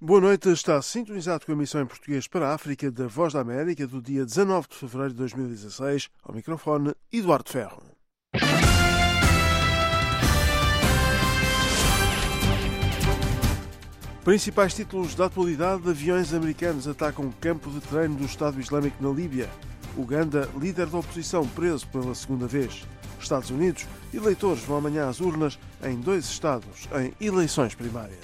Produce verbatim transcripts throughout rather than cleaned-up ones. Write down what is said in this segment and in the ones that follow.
Boa noite, está sintonizado com a emissão em português para a África da Voz da América do dia dezanove de fevereiro de dois mil e dezasseis. Ao microfone, Eduardo Ferro. Principais títulos da atualidade: aviões americanos atacam campo de treino do Estado Islâmico na Líbia. Uganda, líder da oposição, preso pela segunda vez. Estados Unidos, eleitores vão amanhã às urnas em dois estados em eleições primárias.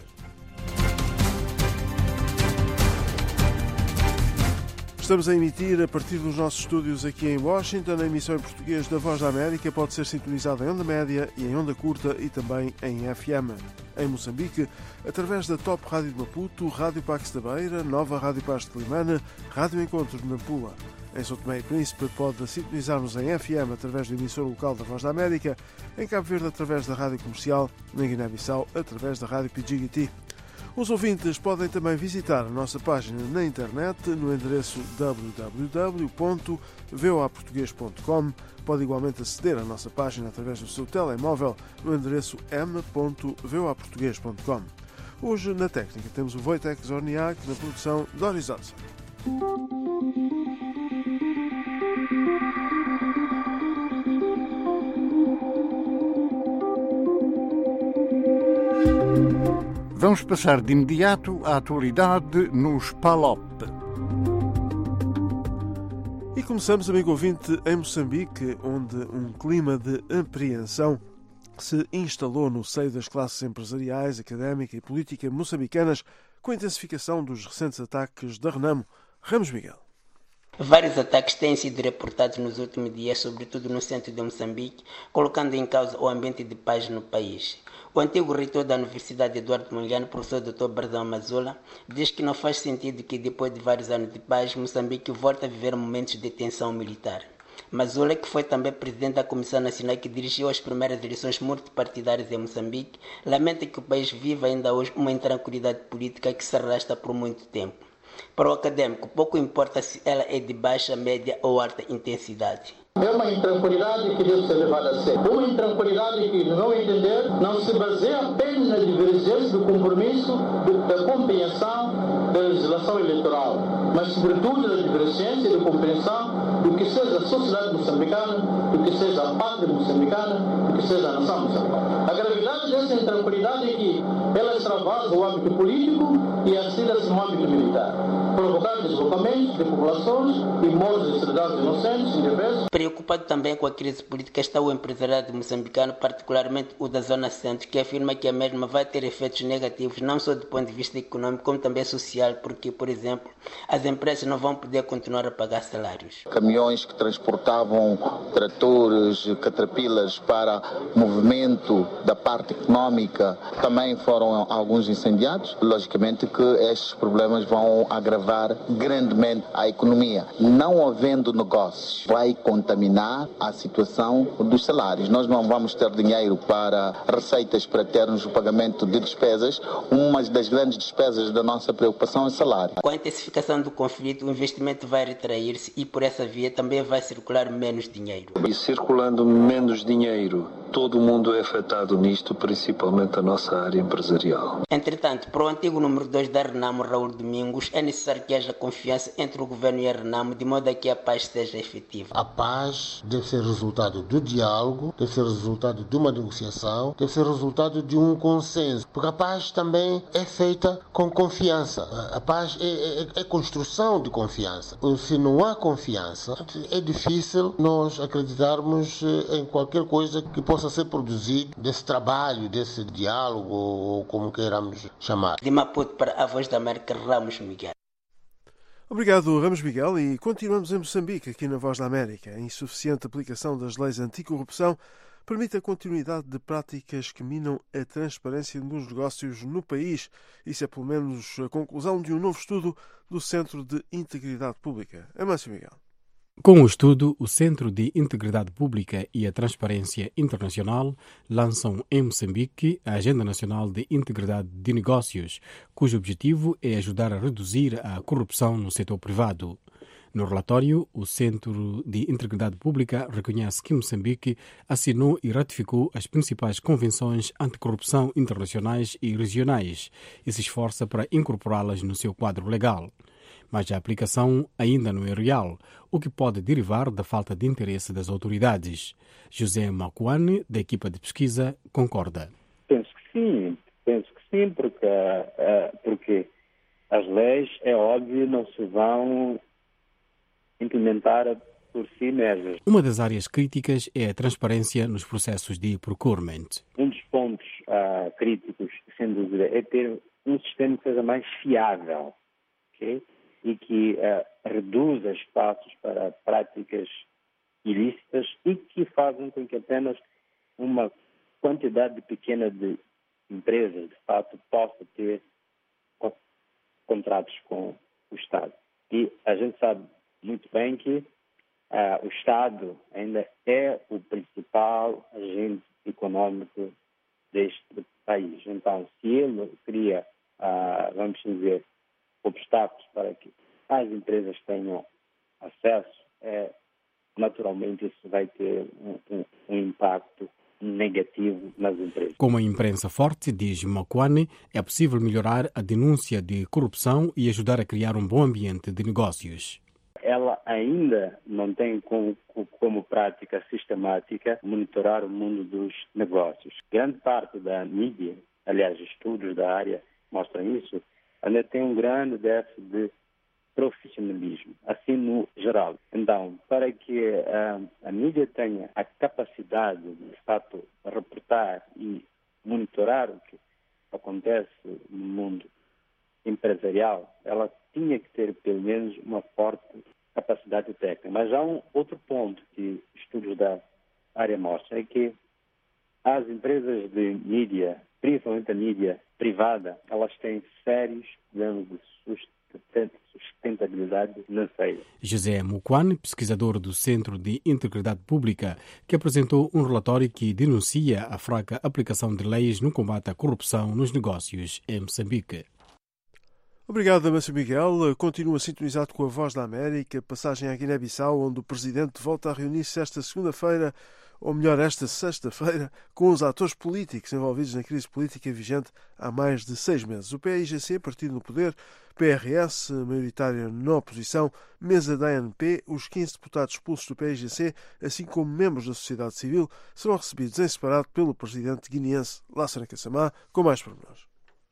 Estamos a emitir a partir dos nossos estúdios aqui em Washington. A emissão em português da Voz da América pode ser sintonizada em onda média e em onda curta e também em F M. Em Moçambique, através da Top Rádio de Maputo, Rádio Pax da Beira, Nova Rádio Paz de Climana, Rádio Encontro de Nampula. Em São Tomé e Príncipe pode sintonizar-nos em F M através do emissor local da Voz da América, em Cabo Verde através da Rádio Comercial, na Guiné-Bissau através da Rádio P G G T. Os ouvintes podem também visitar a nossa página na internet no endereço w w w ponto v o a português ponto com. Pode igualmente aceder à nossa página através do seu telemóvel no endereço m ponto v o a português ponto com. Hoje, na técnica, temos o Wojtek Zorniak, na produção Doris Odson. Vamos passar de imediato à atualidade nos P A L O P. E começamos, amigo ouvinte, em Moçambique, onde um clima de apreensão se instalou no seio das classes empresariais, académica e política moçambicanas com a intensificação dos recentes ataques da Renamo. Ramos Miguel. Vários ataques têm sido reportados nos últimos dias, sobretudo no centro de Moçambique, colocando em causa o ambiente de paz no país. O antigo reitor da Universidade Eduardo Mondlane, professor doutor Barzão Mazula, diz que não faz sentido que depois de vários anos de paz, Moçambique volte a viver momentos de tensão militar. Mazula, que foi também presidente da Comissão Nacional que dirigiu as primeiras eleições multipartidárias em Moçambique, lamenta que o país viva ainda hoje uma intranquilidade política que se arrasta por muito tempo. Para o académico, pouco importa se ela é de baixa, média ou alta intensidade. É uma intranquilidade que deve ser levada a sério. Uma intranquilidade que, no meu entender, não se baseia apenas na divergência do compromisso da compreensão da legislação eleitoral, mas sobretudo da divergência e da compreensão do que seja a sociedade moçambicana, do que seja a pátria moçambicana, do que seja a nação moçambicana. A gravidade dessa intranquilidade é que ela extravasa o âmbito político e ascila-se no âmbito militar, provocando deslocamentos de populações e mortes de cidadãos inocentes e indefesos. Preocupado também com a crise política está o empresariado moçambicano, particularmente o da Zona Centro, que afirma que a mesma vai ter efeitos negativos não só do ponto de vista econômico, como também social, porque, por exemplo, as empresas não vão poder continuar a pagar salários. Caminhões que transportavam tratores, caterpillars para movimento da parte econômica também foram alguns incendiados. Logicamente que estes problemas vão agravar grandemente a economia. Não havendo negócios, vai contaminar a situação dos salários. Nós não vamos ter dinheiro para receitas para termos o pagamento de despesas. Uma das grandes despesas da nossa preocupação é o salário. Com a intensificação do conflito, o investimento vai retrair-se e por essa via também vai circular menos dinheiro. E circulando menos dinheiro, todo mundo é afetado nisto, principalmente a nossa área empresarial. Entretanto, para o antigo número dois da Renamo, Raul Domingos, é necessário que haja confiança entre o governo e a Renamo, de modo a que a paz seja efetiva. A paz deve ser resultado do diálogo, deve ser resultado de uma negociação, deve ser resultado de um consenso, porque a paz também é feita com confiança. A paz é, é, é construção de confiança. Se não há confiança, é difícil nós acreditarmos em qualquer coisa que possa ser produzido desse trabalho, desse diálogo, ou como queiramos chamar. De Maputo para a Voz da América, Ramos Miguel. Obrigado, Ramos Miguel, e continuamos em Moçambique, aqui na Voz da América. A insuficiente aplicação das leis anticorrupção permite a continuidade de práticas que minam a transparência nos negócios no país. Isso é pelo menos a conclusão de um novo estudo do Centro de Integridade Pública. Amâncio Miguel. Com o estudo, o Centro de Integridade Pública e a Transparência Internacional lançam em Moçambique a Agenda Nacional de Integridade de Negócios, cujo objetivo é ajudar a reduzir a corrupção no setor privado. No relatório, o Centro de Integridade Pública reconhece que Moçambique assinou e ratificou as principais convenções anticorrupção internacionais e regionais e se esforça para incorporá-las no seu quadro legal. Mas a aplicação ainda não é real, o que pode derivar da falta de interesse das autoridades. José Macuane, da equipa de pesquisa, concorda. Penso que sim, penso que sim, porque, uh, porque as leis, é óbvio, não se vão implementar por si mesmas. Uma das áreas críticas é a transparência nos processos de procurement. Um dos pontos uh, críticos, sem dúvida, é ter um sistema que seja mais fiável, okay? E que uh, reduza espaços para práticas ilícitas e que fazem com que apenas uma quantidade pequena de empresas, de fato, possa ter co- contratos com o Estado. E a gente sabe muito bem que uh, o Estado ainda é o principal agente econômico deste país. Então, se ele cria, uh, vamos dizer, obstáculos para que as empresas tenham acesso, é, naturalmente isso vai ter um, um, um impacto negativo nas empresas. Com uma imprensa forte, diz Macuane, é possível melhorar a denúncia de corrupção e ajudar a criar um bom ambiente de negócios. Ela ainda não tem como, como prática sistemática monitorar o mundo dos negócios. Grande parte da mídia, aliás, estudos da área mostram isso, ainda tem um grande déficit de profissionalismo, assim no geral. Então, para que a, a mídia tenha a capacidade de, de fato, reportar e monitorar o que acontece no mundo empresarial, ela tinha que ter, pelo menos, uma forte capacidade técnica. Mas há um outro ponto que estudos da área mostram, é que as empresas de mídia, principalmente a mídia privada, elas têm sérios problemas de sustentabilidade financeira. José Mukwani, pesquisador do Centro de Integridade Pública, que apresentou um relatório que denuncia a fraca aplicação de leis no combate à corrupção nos negócios em Moçambique. Obrigado, Amácio Miguel. Continua sintonizado com a Voz da América, passagem à Guiné-Bissau, onde o Presidente volta a reunir-se esta segunda-feira, ou melhor, esta sexta-feira, com os atores políticos envolvidos na crise política vigente há mais de seis meses. O P I G C, partido no poder, P R S, maioritário na oposição, mesa da A N P, os quinze deputados expulsos do P I G C, assim como membros da sociedade civil, serão recebidos em separado pelo Presidente guineense Lassana Kassamá, com mais pormenores.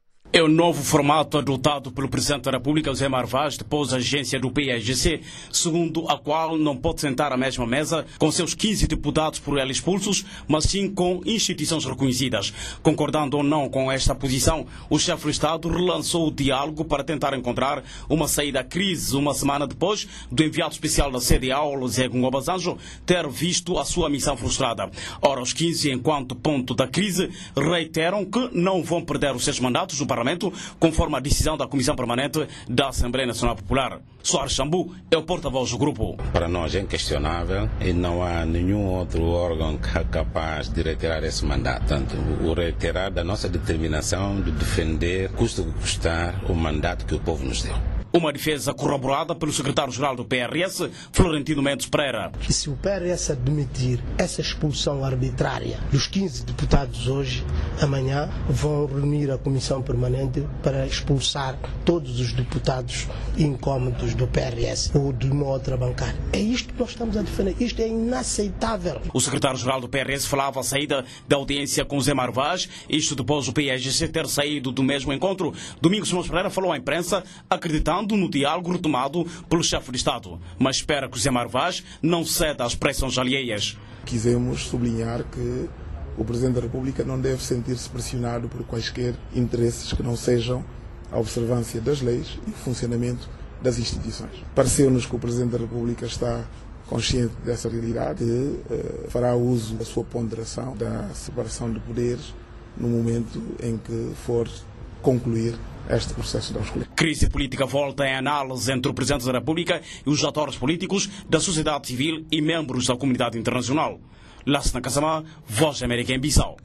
É o novo formato adotado pelo Presidente da República, José Marvaz, depois da agência do P I G C, segundo a qual não pode sentar à mesma mesa com seus quinze deputados por ele expulsos, mas sim com instituições reconhecidas. Concordando ou não com esta posição, o chefe do Estado relançou o diálogo para tentar encontrar uma saída à crise uma semana depois do enviado especial da C D A O, Olusegun Obasanjo, ter visto a sua missão frustrada. Ora, os quinze, enquanto ponto da crise, reiteram que não vão perder os seus mandatos do Parlamento, conforme a decisão da Comissão Permanente da Assembleia Nacional Popular. Soares Xambu é o porta-voz do grupo. Para nós é inquestionável e não há nenhum outro órgão capaz de retirar esse mandato. Portanto, o reiterar da nossa determinação de defender, custa o que custar, o mandato que o povo nos deu. Uma defesa corroborada pelo secretário-geral do P R S, Florentino Mendes Pereira. Que se o P R S admitir essa expulsão arbitrária dos quinze deputados hoje, amanhã vão reunir a Comissão Permanente para expulsar todos os deputados incômodos do P R S ou de uma outra bancada. É isto que nós estamos a defender. Isto é inaceitável. O secretário-geral do P R S falava a saída da audiência com Zé Marvaz, isto depois do P I G C ter saído do mesmo encontro. Domingos Simões Pereira falou à imprensa, acreditando no diálogo retomado pelo chefe de Estado, mas espera que o Zé Marvaz não ceda às pressões alheias. Quisemos sublinhar que o Presidente da República não deve sentir-se pressionado por quaisquer interesses que não sejam a observância das leis e o funcionamento das instituições. Pareceu-nos que o Presidente da República está consciente dessa realidade e uh, fará uso da sua ponderação, da separação de poderes, no momento em que for concluir este processo de escolha. Crise política volta em análise entre o Presidente da República e os atores políticos da sociedade civil e membros da comunidade internacional. Lassana Kassamá, Voz da América em Bissau.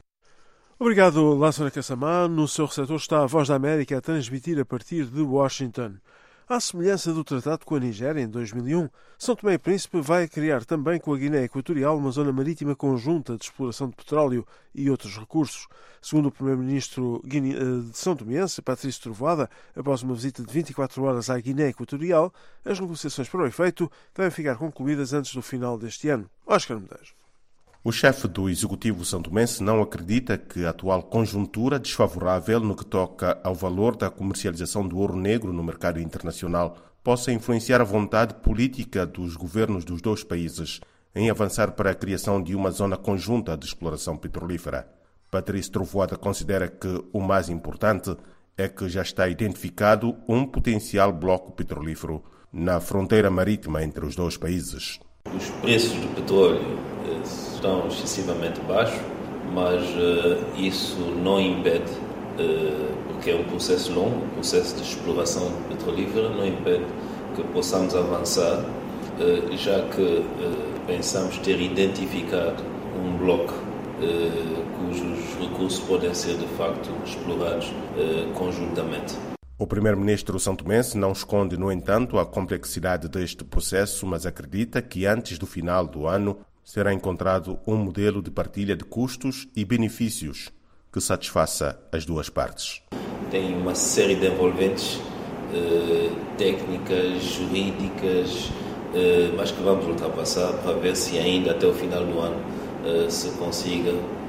Obrigado, Lassana Kassamá. No seu receptor está a Voz da América a transmitir a partir de Washington. À semelhança do tratado com a Nigéria em dois mil e um, São Tomé e Príncipe vai criar também com a Guiné Equatorial uma zona marítima conjunta de exploração de petróleo e outros recursos. Segundo o primeiro-ministro de São Tomense, Patrício Trovoada, após uma visita de vinte e quatro horas à Guiné Equatorial, as negociações para o efeito devem ficar concluídas antes do final deste ano. Oscar Medeiros. O chefe do Executivo santomense não acredita que a atual conjuntura desfavorável no que toca ao valor da comercialização do ouro negro no mercado internacional possa influenciar a vontade política dos governos dos dois países em avançar para a criação de uma zona conjunta de exploração petrolífera. Patrício Trovoada considera que o mais importante é que já está identificado um potencial bloco petrolífero na fronteira marítima entre os dois países. Os preços do petróleo estão excessivamente baixos, mas uh, isso não impede, uh, porque é um processo longo, um processo de exploração petrolífera, não impede que possamos avançar, uh, já que uh, pensamos ter identificado um bloco uh, cujos recursos podem ser de facto explorados uh, conjuntamente. O primeiro-ministro santomense não esconde, no entanto, a complexidade deste processo, mas acredita que antes do final do ano será encontrado um modelo de partilha de custos e benefícios que satisfaça as duas partes. Tem uma série de envolventes eh, técnicas, jurídicas, eh, mas que vamos ultrapassar para ver se ainda até o final do ano eh, se consiga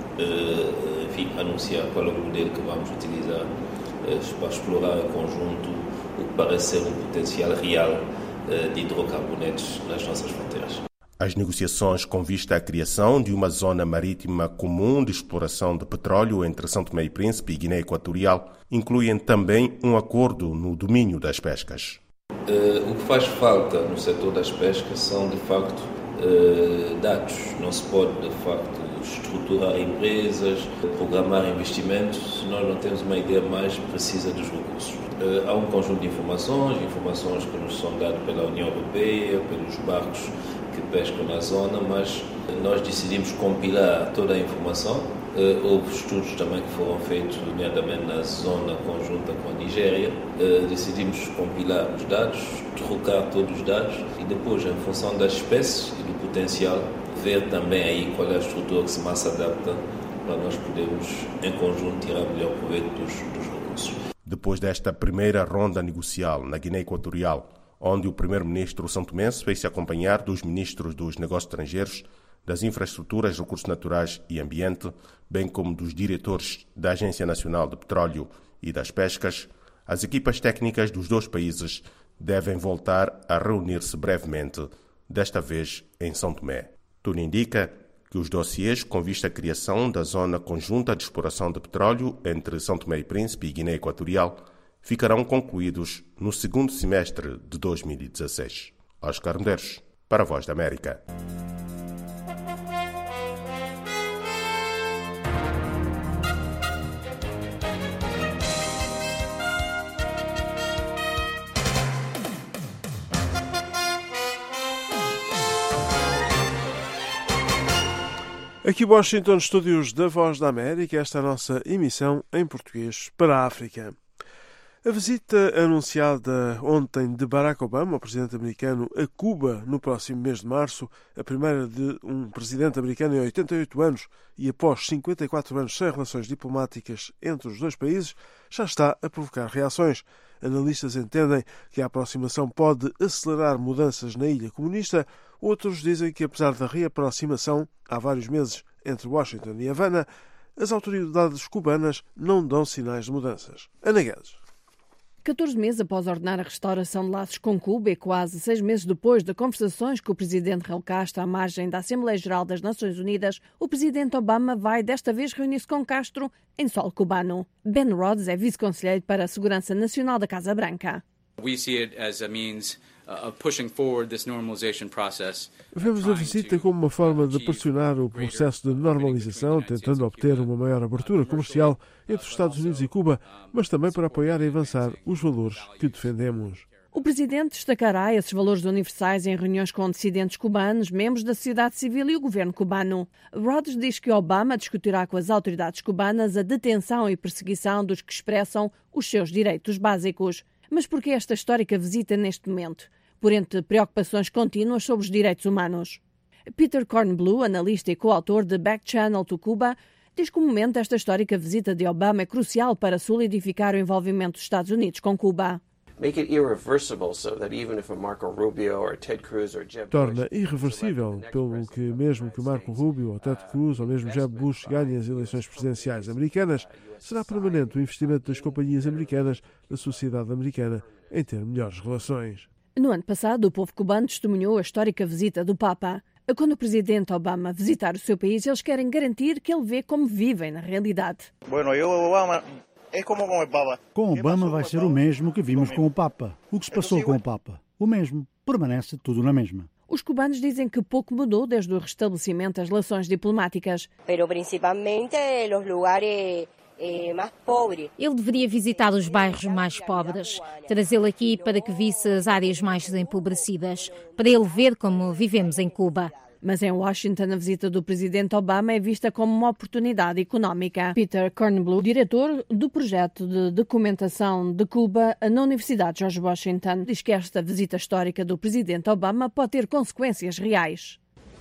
eh, enfim, anunciar qual é o modelo que vamos utilizar eh, para explorar em conjunto o que parece ser um potencial real eh, de hidrocarbonetos nas nossas fronteiras. As negociações com vista à criação de uma zona marítima comum de exploração de petróleo entre São Tomé e Príncipe e Guiné Equatorial incluem também um acordo no domínio das pescas. Uh, o que faz falta no setor das pescas são, de facto, uh, dados. Não se pode, de facto, estruturar empresas, programar investimentos, se nós não temos uma ideia mais precisa dos recursos. Uh, há um conjunto de informações, informações que nos são dadas pela União Europeia, pelos barcos que pescam na zona, mas nós decidimos compilar toda a informação. Uh, houve estudos também que foram feitos, nomeadamente na zona conjunta com a Nigéria. Uh, decidimos compilar os dados, trocar todos os dados e depois, em função das espécies e do potencial, ver também aí qual é a estrutura que se mais adapta para nós podermos, em conjunto, tirar melhor proveito dos, dos recursos. Depois desta primeira ronda negocial na Guiné Equatorial, onde o primeiro-ministro santomense fez-se acompanhar dos ministros dos negócios estrangeiros, das infraestruturas, recursos naturais e ambiente, bem como dos diretores da Agência Nacional de Petróleo e das Pescas, as equipas técnicas dos dois países devem voltar a reunir-se brevemente, desta vez em São Tomé. Tudo indica que os dossiês com vista à criação da zona conjunta de exploração de petróleo entre São Tomé e Príncipe e Guiné Equatorial ficarão concluídos no segundo semestre de dois mil e dezasseis. Oscar Medeiros, para a Voz da América. Aqui Washington, estúdios da Voz da América, esta é a nossa emissão em português para a África. A visita anunciada ontem de Barack Obama, o presidente americano, a Cuba no próximo mês de março, a primeira de um presidente americano em oitenta e oito anos e após cinquenta e quatro anos sem relações diplomáticas entre os dois países, já está a provocar reações. Analistas entendem que a aproximação pode acelerar mudanças na ilha comunista. Outros dizem que, apesar da reaproximação há vários meses entre Washington e Havana, as autoridades cubanas não dão sinais de mudanças. Ana Guedes. catorze meses após ordenar a restauração de laços com Cuba e quase seis meses depois de conversações com o presidente Raul Castro à margem da Assembleia Geral das Nações Unidas, o presidente Obama vai desta vez reunir-se com Castro em solo cubano. Ben Rhodes é vice-conselheiro para a Segurança Nacional da Casa Branca. We see it as a means of pushing forward this normalization process. Vemos a visita como uma forma de pressionar o processo de normalização, tentando obter uma maior abertura comercial entre os Estados Unidos e Cuba, mas também para apoiar e avançar os valores que defendemos. O presidente destacará esses valores universais em reuniões com dissidentes cubanos, membros da sociedade civil e o governo cubano. Rhodes diz que Obama discutirá com as autoridades cubanas a detenção e perseguição dos que expressam os seus direitos básicos. Mas por que esta histórica visita neste momento? Por entre preocupações contínuas sobre os direitos humanos. Peter Kornblue, analista e coautor de Back Channel to Cuba, diz que o momento desta histórica visita de Obama é crucial para solidificar o envolvimento dos Estados Unidos com Cuba. Torna irreversível, pelo que mesmo que Marco Rubio, ou Ted Cruz, ou mesmo Jeb Bush ganhem as eleições presidenciais americanas, será permanente o investimento das companhias americanas na sociedade americana em ter melhores relações. No ano passado, o povo cubano testemunhou a histórica visita do Papa. Quando o presidente Obama visitar o seu país, eles querem garantir que ele vê como vivem na realidade. Bueno, eu, Obama... É como com o Papa. Com Obama vai ser o mesmo que vimos com o Papa. O que se passou com o Papa? O mesmo. Permanece tudo na mesma. Os cubanos dizem que pouco mudou desde o restabelecimento das relações diplomáticas. Pero principalmente los lugares mais pobres. Ele deveria visitar os bairros mais pobres, trazê-lo aqui para que visse as áreas mais empobrecidas, para ele ver como vivemos em Cuba. Mas em Washington, a visita do presidente Obama é vista como uma oportunidade económica. Peter Kornblue, diretor do projeto de documentação de Cuba na Universidade George Washington, diz que esta visita histórica do presidente Obama pode ter consequências reais.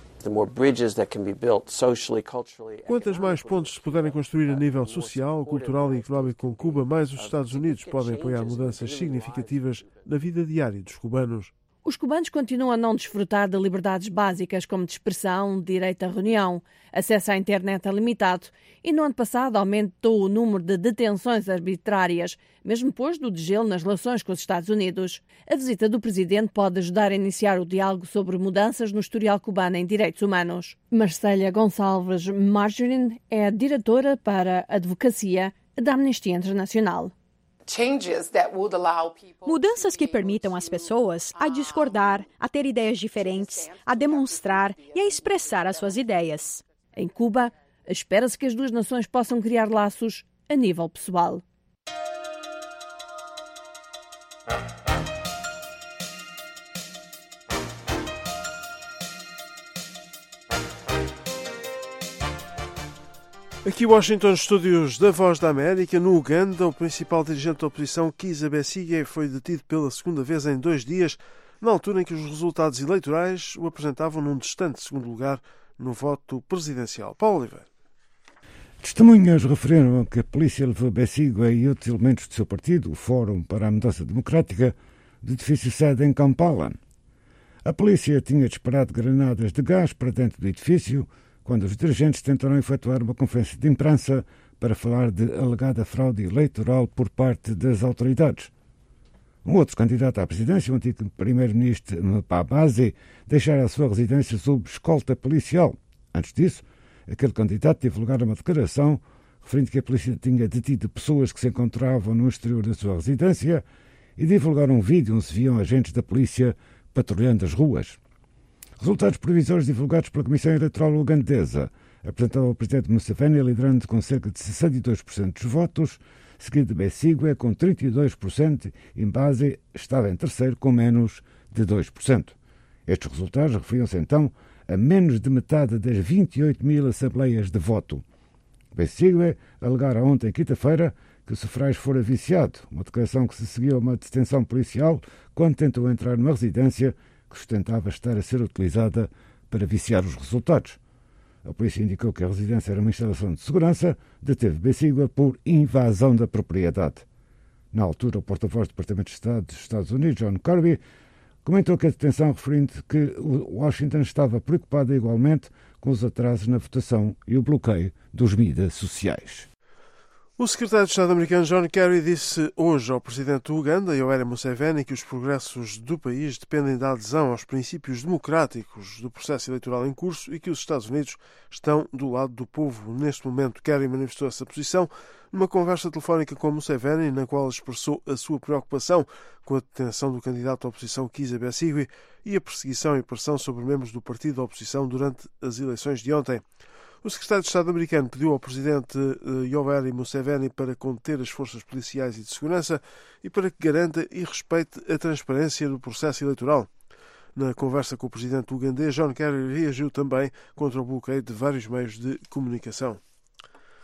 Quantas mais pontes se puderem construir a nível social, cultural e económico com Cuba, mais os Estados Unidos podem apoiar mudanças significativas na vida diária dos cubanos. Os cubanos continuam a não desfrutar de liberdades básicas como de expressão, direito à reunião, acesso à internet é limitado e no ano passado aumentou o número de detenções arbitrárias, mesmo depois do degelo nas relações com os Estados Unidos. A visita do presidente pode ajudar a iniciar o diálogo sobre mudanças no historial cubano em direitos humanos. Marcélia Gonçalves Marjorin é a diretora para a advocacia da Amnistia Internacional. Mudanças que permitam às pessoas a discordar, a ter ideias diferentes, a demonstrar e a expressar as suas ideias. Em Cuba, espera-se que as duas nações possam criar laços a nível pessoal. Aqui Washington, estúdios da Voz da América. No Uganda, o principal dirigente da oposição, Kizza Besigye, foi detido pela segunda vez em dois dias, na altura em que os resultados eleitorais o apresentavam num distante segundo lugar no voto presidencial. Paulo Oliveira. Testemunhas referiram que a polícia levou Besigye e outros elementos do seu partido, o Fórum para a Mudança Democrática, do edifício sede em Kampala. A polícia tinha disparado granadas de gás para dentro do edifício, quando os dirigentes tentaram efetuar uma conferência de imprensa para falar de alegada fraude eleitoral por parte das autoridades. Um outro candidato à presidência, o antigo primeiro-ministro Mpabazi, deixara a sua residência sob escolta policial. Antes disso, aquele candidato divulgara uma declaração referindo que a polícia tinha detido pessoas que se encontravam no exterior da sua residência e divulgaram um vídeo onde se viam agentes da polícia patrulhando as ruas. Resultados provisórios divulgados pela Comissão Eleitoral Ugandesa apresentavam o presidente Museveni liderando com cerca de sessenta e dois por cento dos votos, seguido de Besigye com trinta e dois por cento e Mbazi estava em terceiro com menos de dois por cento. Estes resultados referiam-se então a menos de metade das vinte e oito mil assembleias de voto. Besigye alegara ontem, quinta-feira, que o sufrágio fora viciado, uma declaração que se seguiu a uma detenção policial quando tentou entrar numa residência que sustentava estar a ser utilizada para viciar os resultados. A polícia indicou que a residência era uma instalação de segurança, deteve Besigye por invasão da propriedade. Na altura, o porta-voz do Departamento de Estado dos Estados Unidos, John Kirby, comentou que a detenção referindo que Washington estava preocupada igualmente com os atrasos na votação e o bloqueio dos mídias sociais. O secretário de Estado americano John Kerry disse hoje ao presidente do Uganda, Yoweri Museveni, que os progressos do país dependem da adesão aos princípios democráticos do processo eleitoral em curso e que os Estados Unidos estão do lado do povo. Neste momento, Kerry manifestou essa posição numa conversa telefónica com Museveni, na qual expressou a sua preocupação com a detenção do candidato à oposição Kizza Besigye e a perseguição e pressão sobre membros do partido da oposição durante as eleições de ontem. O secretário de Estado americano pediu ao presidente Yoweri Museveni para conter as forças policiais e de segurança e para que garanta e respeite a transparência do processo eleitoral. Na conversa com o presidente ugandês, John Kerry reagiu também contra o bloqueio de vários meios de comunicação.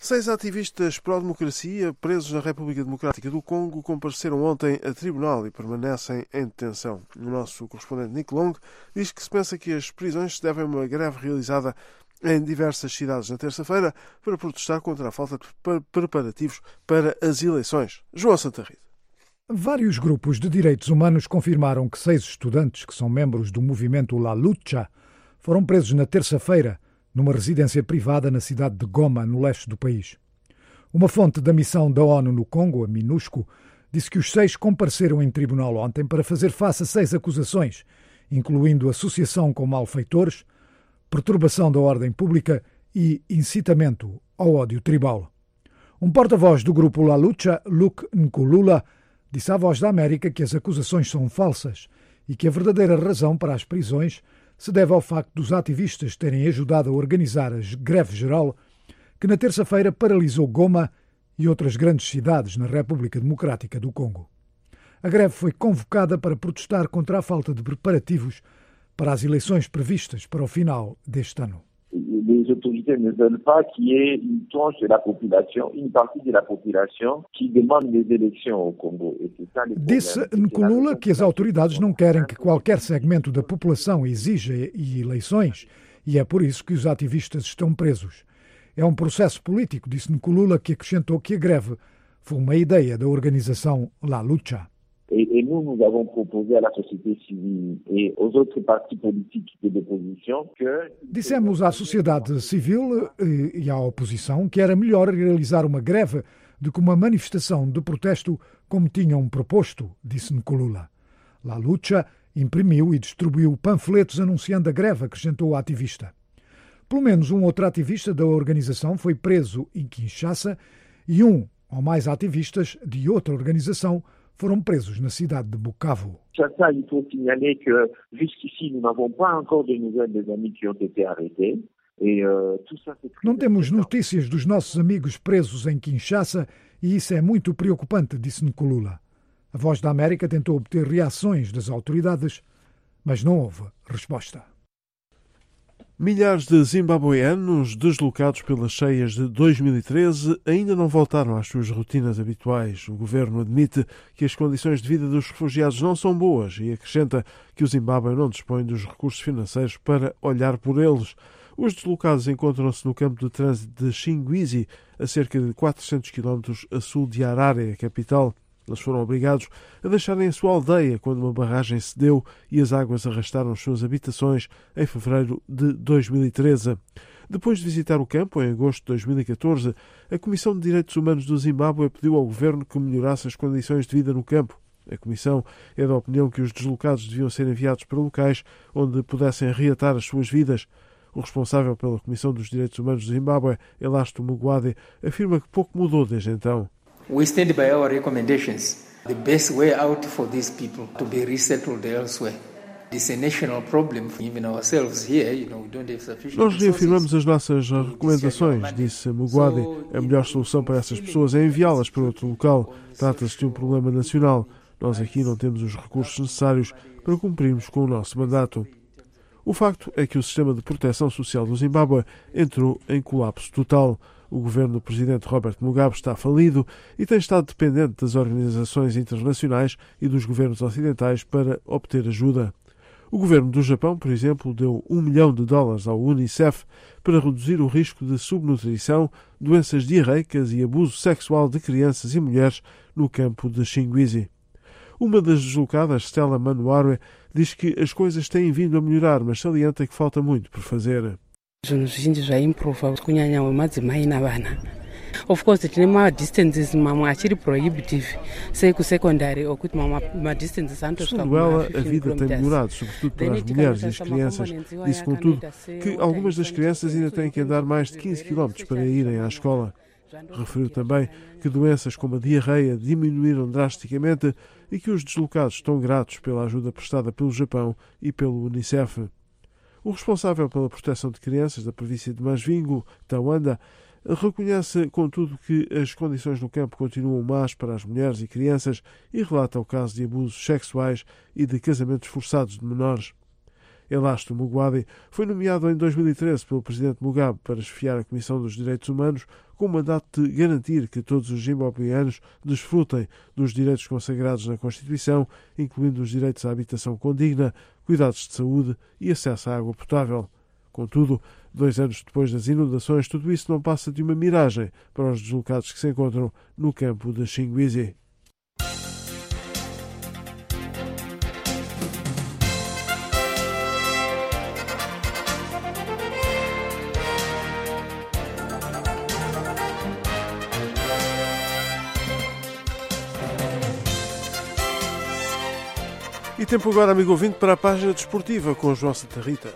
Seis ativistas pró-democracia presos na República Democrática do Congo compareceram ontem a tribunal e permanecem em detenção. O nosso correspondente Nick Long diz que se pensa que as prisões se devem a uma greve realizada em diversas cidades na terça-feira para protestar contra a falta de preparativos para as eleições. João Santarrido. Vários grupos de direitos humanos confirmaram que seis estudantes que são membros do movimento La Lucha foram presos na terça-feira numa residência privada na cidade de Goma, no leste do país. Uma fonte da missão da ONU no Congo, a MINUSCO, disse que os seis compareceram em tribunal ontem para fazer face a seis acusações, incluindo associação com malfeitores, perturbação da ordem pública e incitamento ao ódio tribal. Um porta-voz do grupo La Lucha, Luke Nkulula, disse à Voz da América que as acusações são falsas e que a verdadeira razão para as prisões se deve ao facto dos ativistas terem ajudado a organizar a greve geral que na terça-feira paralisou Goma e outras grandes cidades na República Democrática do Congo. A greve foi convocada para protestar contra a falta de preparativos para as eleições previstas para o final deste ano. Les autorités ne veulent pas qu'il y ait une tranche de la population, une partie de la population qui demande des élections au Congo. Disse Nkulula que as autoridades não querem que qualquer segmento da população exija eleições e é por isso que os ativistas estão presos. É um processo político, disse Nkulula, que acrescentou que a greve foi uma ideia da organização La Lucha. Et, et nous, nous avons proposé à la société civile et aux autres partis politiques de l'opposition que... Dissemos à sociedade civil e à oposição que era melhor realizar uma greve do que uma manifestação de protesto como tinham proposto, disse Nkulula. La Lucha imprimiu e distribuiu panfletos anunciando a greve, acrescentou o ativista. Pelo menos um outro ativista da organização foi preso em Kinshasa e um ou mais ativistas de outra organização foram presos na cidade de Bukavu. Ça, il faut signaler que jusqu'ici, nous n'avons pas encore de nouvelles des amis qui ont été arrêtés. Et, euh, tout ça, c'est... Não temos notícias dos nossos amigos presos em Kinshasa e isso é muito preocupante, disse Nkulula. A Voz da América tentou obter reações das autoridades, mas não houve resposta. Milhares de zimbabueanos deslocados pelas cheias de dois mil e treze ainda não voltaram às suas rotinas habituais. O governo admite que as condições de vida dos refugiados não são boas e acrescenta que o Zimbábue não dispõe dos recursos financeiros para olhar por eles. Os deslocados encontram-se no campo de trânsito de Xingwizi, a cerca de quatrocentos quilómetros a sul de Harare, a capital. Eles foram obrigados a deixarem a sua aldeia quando uma barragem cedeu e as águas arrastaram as suas habitações em fevereiro de dois mil e treze. Depois de visitar o campo, em agosto de dois mil e catorze, a Comissão de Direitos Humanos do Zimbábue pediu ao governo que melhorasse as condições de vida no campo. A Comissão é da opinião que os deslocados deviam ser enviados para locais onde pudessem reatar as suas vidas. O responsável pela Comissão dos Direitos Humanos do Zimbábue, Elasto Mugwadi, afirma que pouco mudou desde então. We stand by our recommendations. The best way out for these people to be resettled elsewhere. This is a national problem. Even ourselves here, you know, we don't have sufficient. Nós reafirmamos as nossas recomendações, disse Mugwadi. A melhor solução para essas pessoas é enviá-las para outro local. Trata-se de um problema nacional. Nós aqui não temos os recursos necessários para cumprirmos com o nosso mandato. O facto é que o sistema de proteção social do Zimbábue entrou em colapso total. O governo do presidente Robert Mugabe está falido e tem estado dependente das organizações internacionais e dos governos ocidentais para obter ajuda. O governo do Japão, por exemplo, deu um milhão de dólares ao Unicef para reduzir o risco de subnutrição, doenças diarreicas e abuso sexual de crianças e mulheres no campo de Xingwizi. Uma das deslocadas, Stella Manuarwe, diz que as coisas têm vindo a melhorar, mas salienta que falta muito por fazer. Zvinhu zvizhinji zvaimprova kunyanya wemadzimai navana. Of course tine madistances mamwe achiri prohibitive sei kusecondary okuti mamwe madistances anotosvika Segundo ela, a vida tem melhorado, sobretudo para as mulheres e as crianças. Disse, contudo, que algumas das crianças ainda têm que andar mais de quinze quilómetros para irem à escola. Referiu também que doenças como a diarreia diminuíram drasticamente e que os deslocados estão gratos pela ajuda prestada pelo Japão e pelo Unicef. O responsável pela proteção de crianças da província de Masvingo, Tawanda, reconhece, contudo, que as condições no campo continuam más para as mulheres e crianças e relata o caso de abusos sexuais e de casamentos forçados de menores. Elasto Mugwadi foi nomeado em dois mil e treze pelo presidente Mugabe para chefiar a Comissão dos Direitos Humanos com o mandato de garantir que todos os zimbabueanos desfrutem dos direitos consagrados na Constituição, incluindo os direitos à habitação condigna, cuidados de saúde e acesso à água potável. Contudo, dois anos depois das inundações, tudo isso não passa de uma miragem para os deslocados que se encontram no campo de Xinguizi. E tempo agora, amigo ouvinte, para a página desportiva com João Santa Rita.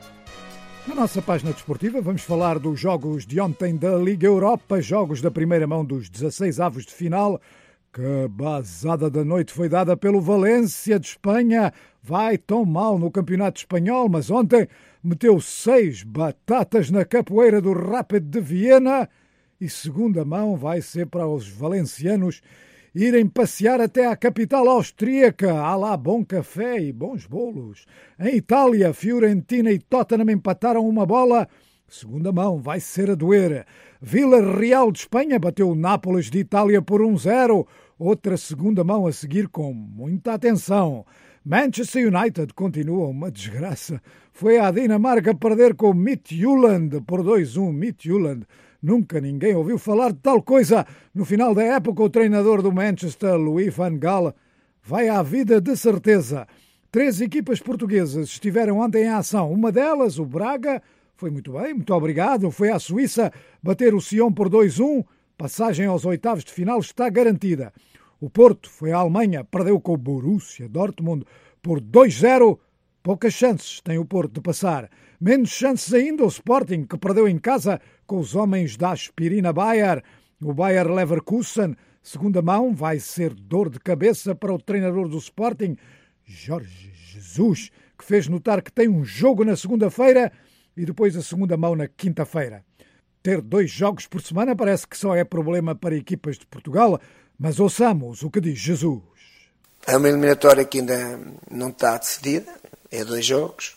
Na nossa página desportiva vamos falar dos jogos de ontem da Liga Europa, jogos da primeira mão dos dezasseis avos de final. Que bazada da noite foi dada pelo Valência de Espanha. Vai tão mal no campeonato espanhol, mas ontem meteu seis batatas na capoeira do Rapid de Viena. E segunda mão vai ser para os valencianos irem passear até à capital austríaca. Há lá bom café e bons bolos. Em Itália, Fiorentina e Tottenham empataram uma bola. Segunda mão vai ser a doer. Villarreal de Espanha bateu o Nápoles de Itália por um zero. Outra segunda mão a seguir com muita atenção. Manchester United continua uma desgraça. Foi à Dinamarca perder com o Midtjylland por dois a um. Midtjylland. Nunca ninguém ouviu falar de tal coisa. No final da época, o treinador do Manchester, Louis van Gaal, vai à vida de certeza. Três equipas portuguesas estiveram ontem em ação. Uma delas, o Braga, foi muito bem, muito obrigado. Foi à Suíça bater o Sion por dois a um. Passagem aos oitavos de final está garantida. O Porto foi à Alemanha, perdeu com o Borussia Dortmund por dois a zero. Poucas chances tem o Porto de passar. Menos chances ainda o Sporting, que perdeu em casa com os homens da Aspirina Bayer. O Bayer Leverkusen, segunda mão, vai ser dor de cabeça para o treinador do Sporting, Jorge Jesus, que fez notar que tem um jogo na segunda-feira e depois a segunda mão na quinta-feira. Ter dois jogos por semana parece que só é problema para equipas de Portugal, mas ouçamos o que diz Jesus. É uma eliminatória que ainda não está decidida, é dois jogos.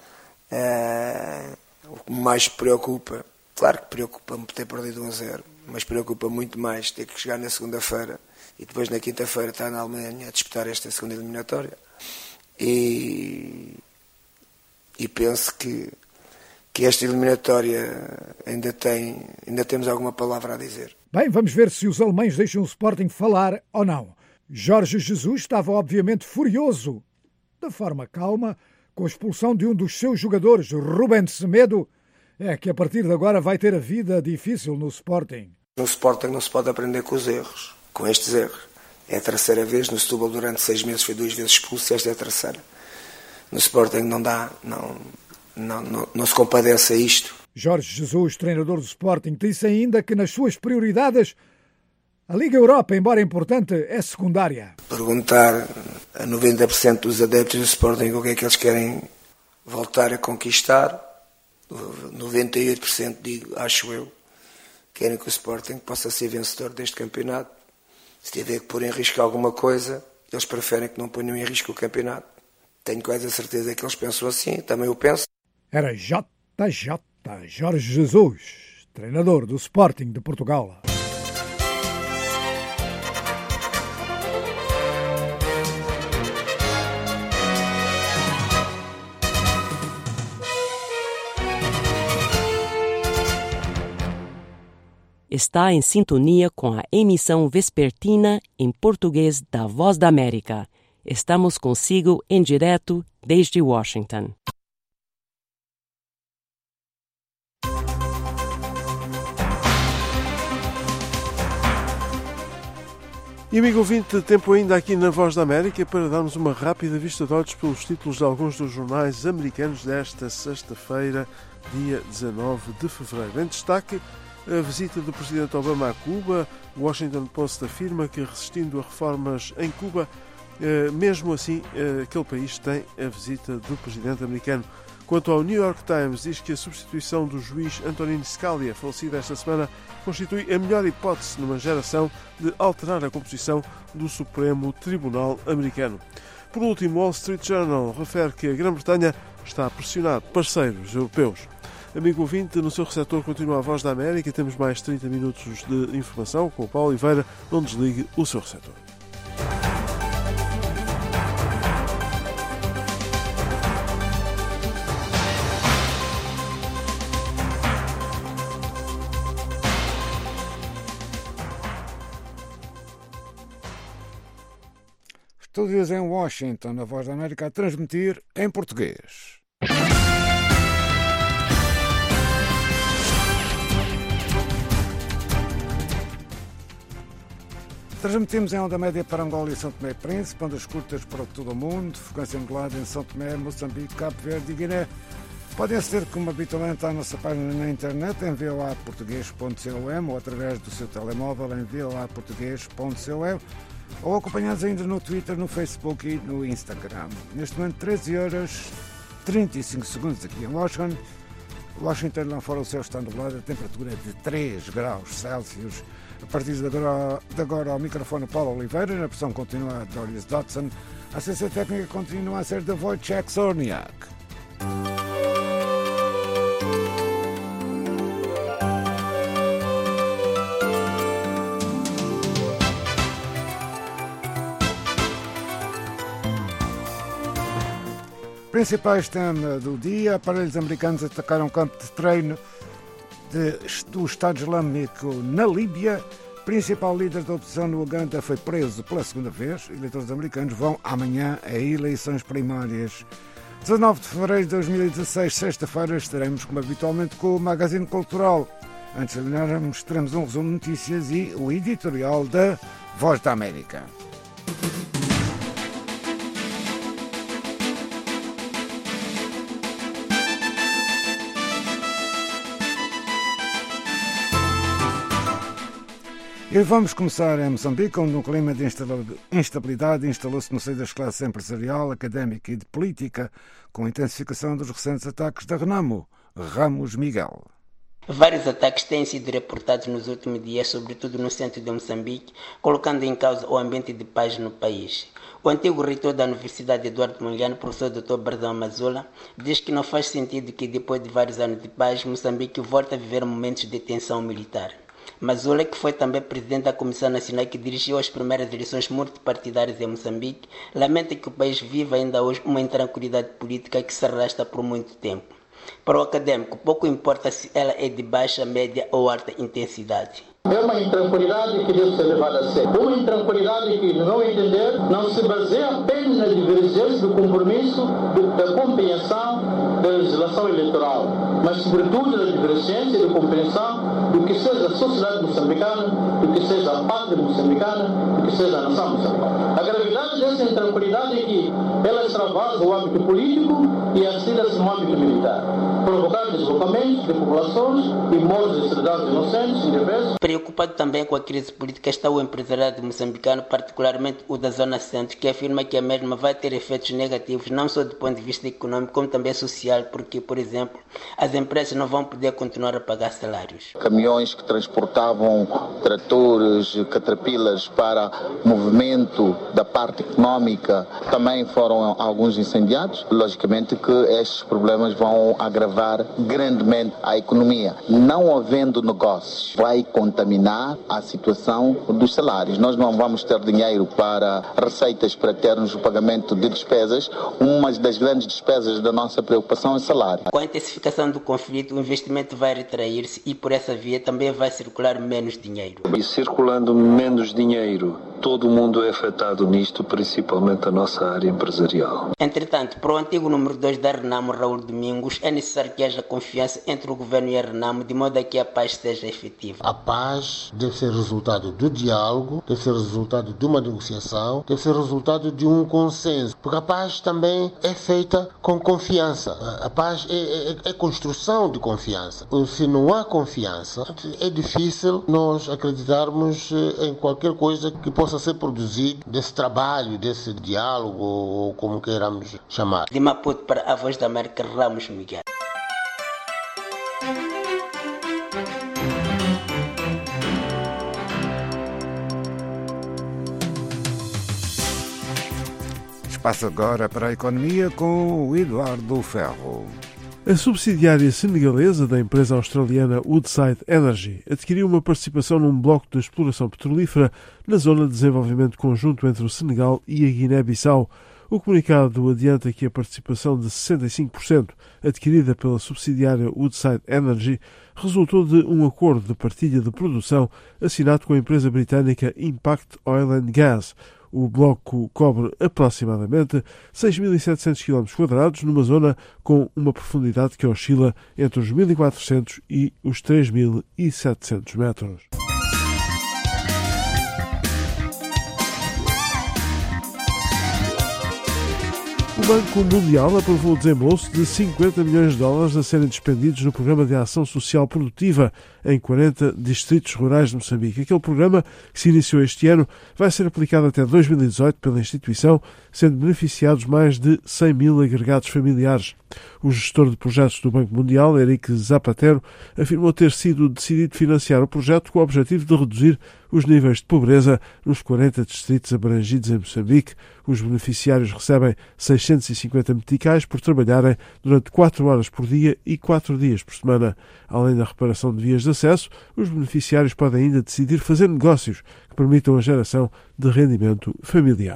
Uh, o que mais preocupa, claro que preocupa-me ter perdido um a zero, mas preocupa muito mais ter que chegar na segunda-feira e depois na quinta-feira estar na Alemanha a disputar esta segunda eliminatória. E, e penso que, que esta eliminatória ainda, tem, ainda temos alguma palavra a dizer. Bem, vamos ver se os alemães deixam o Sporting falar ou não. Jorge Jesus estava obviamente furioso, de forma calma, com a expulsão de um dos seus jogadores, Rubén Semedo. É que a partir de agora vai ter a vida difícil no Sporting. No Sporting não se pode aprender com os erros, com estes erros. É a terceira vez, no Setúbal durante seis meses foi duas vezes expulso, esta é a terceira. No Sporting não dá, não, não, não, não se compadece a isto. Jorge Jesus, treinador do Sporting, disse ainda que nas suas prioridades a Liga Europa, embora importante, é secundária. Perguntar a noventa por cento dos adeptos do Sporting o que é que eles querem voltar a conquistar, noventa e oito por cento digo, acho eu, querem que o Sporting possa ser vencedor deste campeonato. Se tiver que pôr em risco alguma coisa, eles preferem que não ponham em risco o campeonato. Tenho quase a certeza que eles pensam assim, também eu penso. Era J J Jorge Jesus, treinador do Sporting de Portugal. Está em sintonia com a emissão vespertina em português da Voz da América. Estamos consigo em direto desde Washington. E amigo ouvinte, tempo ainda aqui na Voz da América para darmos uma rápida vista de olhos pelos títulos de alguns dos jornais americanos desta sexta-feira, dia dezanove de fevereiro. Em destaque, a visita do presidente Obama a Cuba. O Washington Post afirma que, resistindo a reformas em Cuba, mesmo assim, aquele país tem a visita do presidente americano. Quanto ao New York Times, diz que a substituição do juiz Antonin Scalia, falecido esta semana, constitui a melhor hipótese numa geração de alterar a composição do Supremo Tribunal americano. Por último, o Wall Street Journal refere que a Grã-Bretanha está a pressionar parceiros europeus. Amigo ouvinte, no seu receptor continua a Voz da América. Temos mais trinta minutos de informação com o Paulo Oliveira. Não desligue o seu receptor. Estúdios em Washington, a Voz da América a transmitir em português. Transmitimos em onda média para Angola e São Tomé e Príncipe, ondas curtas para todo o mundo, frequência modulada em São Tomé, Moçambique, Cabo Verde e Guiné. Podem aceder como habitualmente à nossa página na internet em v o a português ponto com ou através do seu telemóvel em v o a português ponto com ou acompanhados ainda no Twitter, no Facebook e no Instagram. Neste momento, treze horas e trinta e cinco segundos aqui em Washington. Washington, lá fora o céu está nublado, a temperatura é de três graus Celsius. A partir de agora, de agora ao microfone Paulo Oliveira, na pressão continua a Doris Dodson, a assistência técnica continua a ser de Wojciech Zorniak. Principais temas do dia: aparelhos americanos atacaram um campo de treino de, do Estado Islâmico na Líbia. Principal líder da oposição no Uganda foi preso pela segunda vez. Eleitores americanos vão amanhã a eleições primárias. dezanove de fevereiro de dois mil e dezasseis, sexta-feira, estaremos como habitualmente com o Magazine Cultural. Antes de terminarmos, teremos um resumo de notícias e o editorial da Voz da América. E vamos começar em Moçambique, onde um clima de instabilidade instalou-se no seio das classes empresarial, académica e de política, com a intensificação dos recentes ataques da Renamo. Ramos Miguel. Vários ataques têm sido reportados nos últimos dias, sobretudo no centro de Moçambique, colocando em causa o ambiente de paz no país. O antigo reitor da Universidade Eduardo Mondlane, professor doutor Barzão Mazula, diz que não faz sentido que, depois de vários anos de paz, Moçambique volte a viver momentos de tensão militar. Mazula, que foi também presidente da Comissão Nacional que dirigiu as primeiras eleições multipartidárias em Moçambique, lamenta que o país viva ainda hoje uma intranquilidade política que se arrasta por muito tempo. Para o académico, pouco importa se ela é de baixa, média ou alta intensidade. É uma intranquilidade que deve ser levada a sério. Uma intranquilidade que, no meu entender, não se baseia apenas na divergência do compromisso de, da compreensão da legislação eleitoral, mas sobretudo na divergência e da compreensão do que seja a sociedade moçambicana, do que seja a pátria moçambicana, do que seja a nação moçambicana. A gravidade dessa intranquilidade é que ela extravasa o âmbito político e assina-se no âmbito militar, provocando deslocamentos de populações e mortes de cidadãos inocentes, indefesos. Preocupado também com a crise política está o empresariado moçambicano, particularmente o da Zona Centro, que afirma que a mesma vai ter efeitos negativos não só do ponto de vista econômico, como também social, porque, por exemplo, as empresas não vão poder continuar a pagar salários. Caminhões que transportavam tratores, caterpillars para movimento da parte econômica também foram alguns incendiados. Logicamente que estes problemas vão agravar grandemente a economia. Não havendo negócios, vai contaminar a situação dos salários. Nós não vamos ter dinheiro para receitas para termos o pagamento de despesas. Uma das grandes despesas da nossa preocupação é salário. Com a intensificação do conflito, o investimento vai retrair-se e por essa via também vai circular menos dinheiro. E circulando menos dinheiro, todo mundo é afetado nisto, principalmente a nossa área empresarial. Entretanto, para o antigo número dois da Renamo, Raul Domingos, é necessário que haja confiança entre o governo e a Renamo, de modo a que a paz seja efetiva. A paz deve ser resultado do diálogo, deve ser resultado de uma negociação, deve ser resultado de um consenso, porque a paz também é feita com confiança. A paz é, é, é construção de confiança. Se não há confiança, é difícil nós acreditarmos em qualquer coisa que possa ser produzido desse trabalho, desse diálogo, ou como queiramos chamar. De Maputo para a Voz da América, Ramos Miguel. Espaço agora para a economia com o Eduardo Ferro. A subsidiária senegalesa da empresa australiana Woodside Energy adquiriu uma participação num bloco de exploração petrolífera na zona de desenvolvimento conjunto entre o Senegal e a Guiné-Bissau. O comunicado adianta que a participação de sessenta e cinco por cento adquirida pela subsidiária Woodside Energy resultou de um acordo de partilha de produção assinado com a empresa britânica Impact Oil and Gas. O bloco cobre aproximadamente seis mil e setecentos quilómetros quadrados numa zona com uma profundidade que oscila entre os mil e quatrocentos e os três mil e setecentos metros. O Banco Mundial aprovou o desembolso de cinquenta milhões de dólares a serem despendidos no Programa de Ação Social Produtiva em quarenta distritos rurais de Moçambique. Aquele programa, que se iniciou este ano, vai ser aplicado até dois mil e dezoito pela instituição, sendo beneficiados mais de cem mil agregados familiares. O gestor de projetos do Banco Mundial, Eric Zapatero, afirmou ter sido decidido financiar o projeto com o objetivo de reduzir os níveis de pobreza nos quarenta distritos abrangidos em Moçambique. Os beneficiários recebem seiscentos e cinquenta meticais por trabalharem durante quatro horas por dia e quatro dias por semana. Além da reparação de vias de acesso, os beneficiários podem ainda decidir fazer negócios que permitam a geração de rendimento familiar.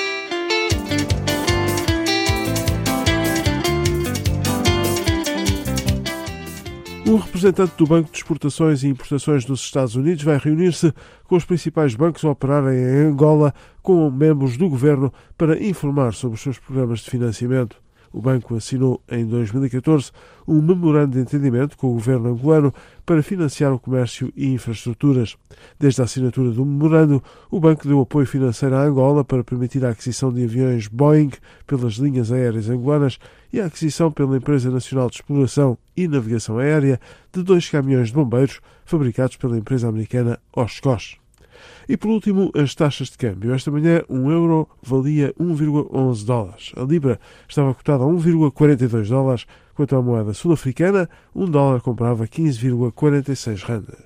Um representante do Banco de Exportações e Importações dos Estados Unidos vai reunir-se com os principais bancos a operarem em Angola com membros do governo para informar sobre os seus programas de financiamento. O banco assinou em dois mil e catorze um memorando de entendimento com o governo angolano para financiar o comércio e infraestruturas. Desde a assinatura do memorando, o banco deu apoio financeiro à Angola para permitir a aquisição de aviões Boeing pelas linhas aéreas angolanas e a aquisição pela Empresa Nacional de Exploração e Navegação Aérea de dois caminhões de bombeiros fabricados pela empresa americana Oshkosh. E por último, as taxas de câmbio. Esta manhã, um euro valia um vírgula onze dólares. A libra estava cotada a um vírgula quarenta e dois dólares, quanto à moeda sul-africana, um dólar comprava quinze vírgula quarenta e seis randas.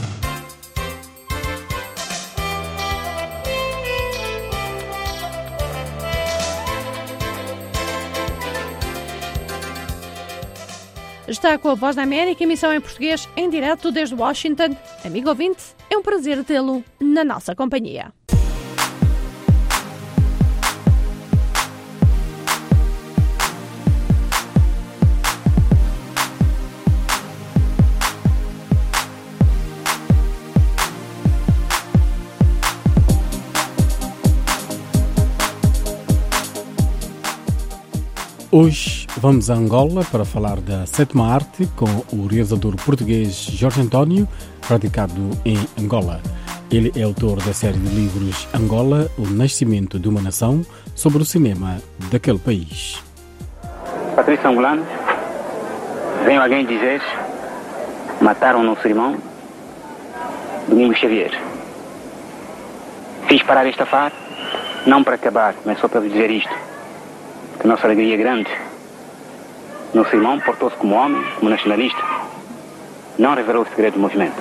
Está com a Voz da América, emissão em português, em direto desde Washington. Amigo ouvinte, é um prazer tê-lo na nossa companhia. Hoje vamos a Angola para falar da sétima arte com o realizador português Jorge António, radicado em Angola. Ele é autor da série de livros Angola, o Nascimento de uma Nação, sobre o cinema daquele país. Patrícia Angolano, vem alguém dizer, mataram o nosso irmão, Domingos Xavier. Fiz parar esta farra, não para acabar, mas só para dizer isto. Que a nossa alegria é grande. Nosso irmão portou-se como homem, como nacionalista. Não revelou o segredo do movimento.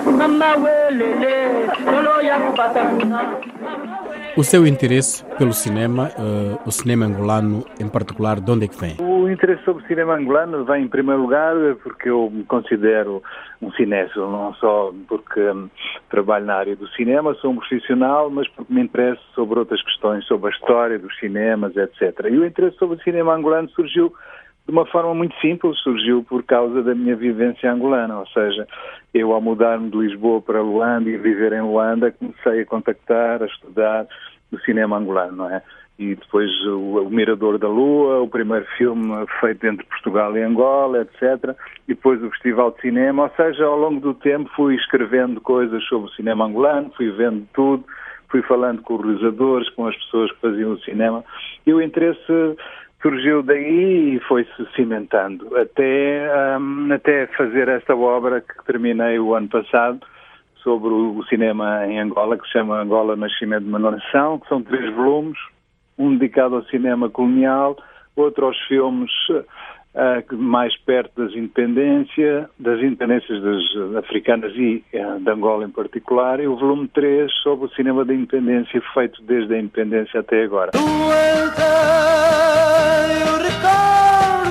O seu interesse pelo cinema, uh, o cinema angolano em particular, de onde é que vem? O interesse sobre o cinema angolano vem em primeiro lugar porque eu me considero um cinéfilo, não só porque um, trabalho na área do cinema, sou um profissional, mas porque me interesso sobre outras questões, sobre a história dos cinemas, etcétera. E o interesse sobre o cinema angolano surgiu de uma forma muito simples, surgiu por causa da minha vivência angolana, ou seja, eu ao mudar-me de Lisboa para Luanda e viver em Luanda, comecei a contactar, a estudar o cinema angolano, não é? E depois o, o Mirador da Lua, o primeiro filme feito entre Portugal e Angola, etcétera. E depois o Festival de Cinema, ou seja, ao longo do tempo fui escrevendo coisas sobre o cinema angolano, fui vendo tudo, fui falando com os realizadores, com as pessoas que faziam o cinema, e o interesse surgiu daí e foi-se cimentando até, um, até fazer esta obra que terminei o ano passado sobre o, o cinema em Angola, que se chama Angola, Nascimento de uma Nação, que são três volumes, um dedicado ao cinema colonial, outro aos filmes uh, mais perto das independências, das independências das africanas e uh, de Angola em particular, e o volume três sobre o cinema da independência, feito desde a independência até agora. Eu recordo as batucadas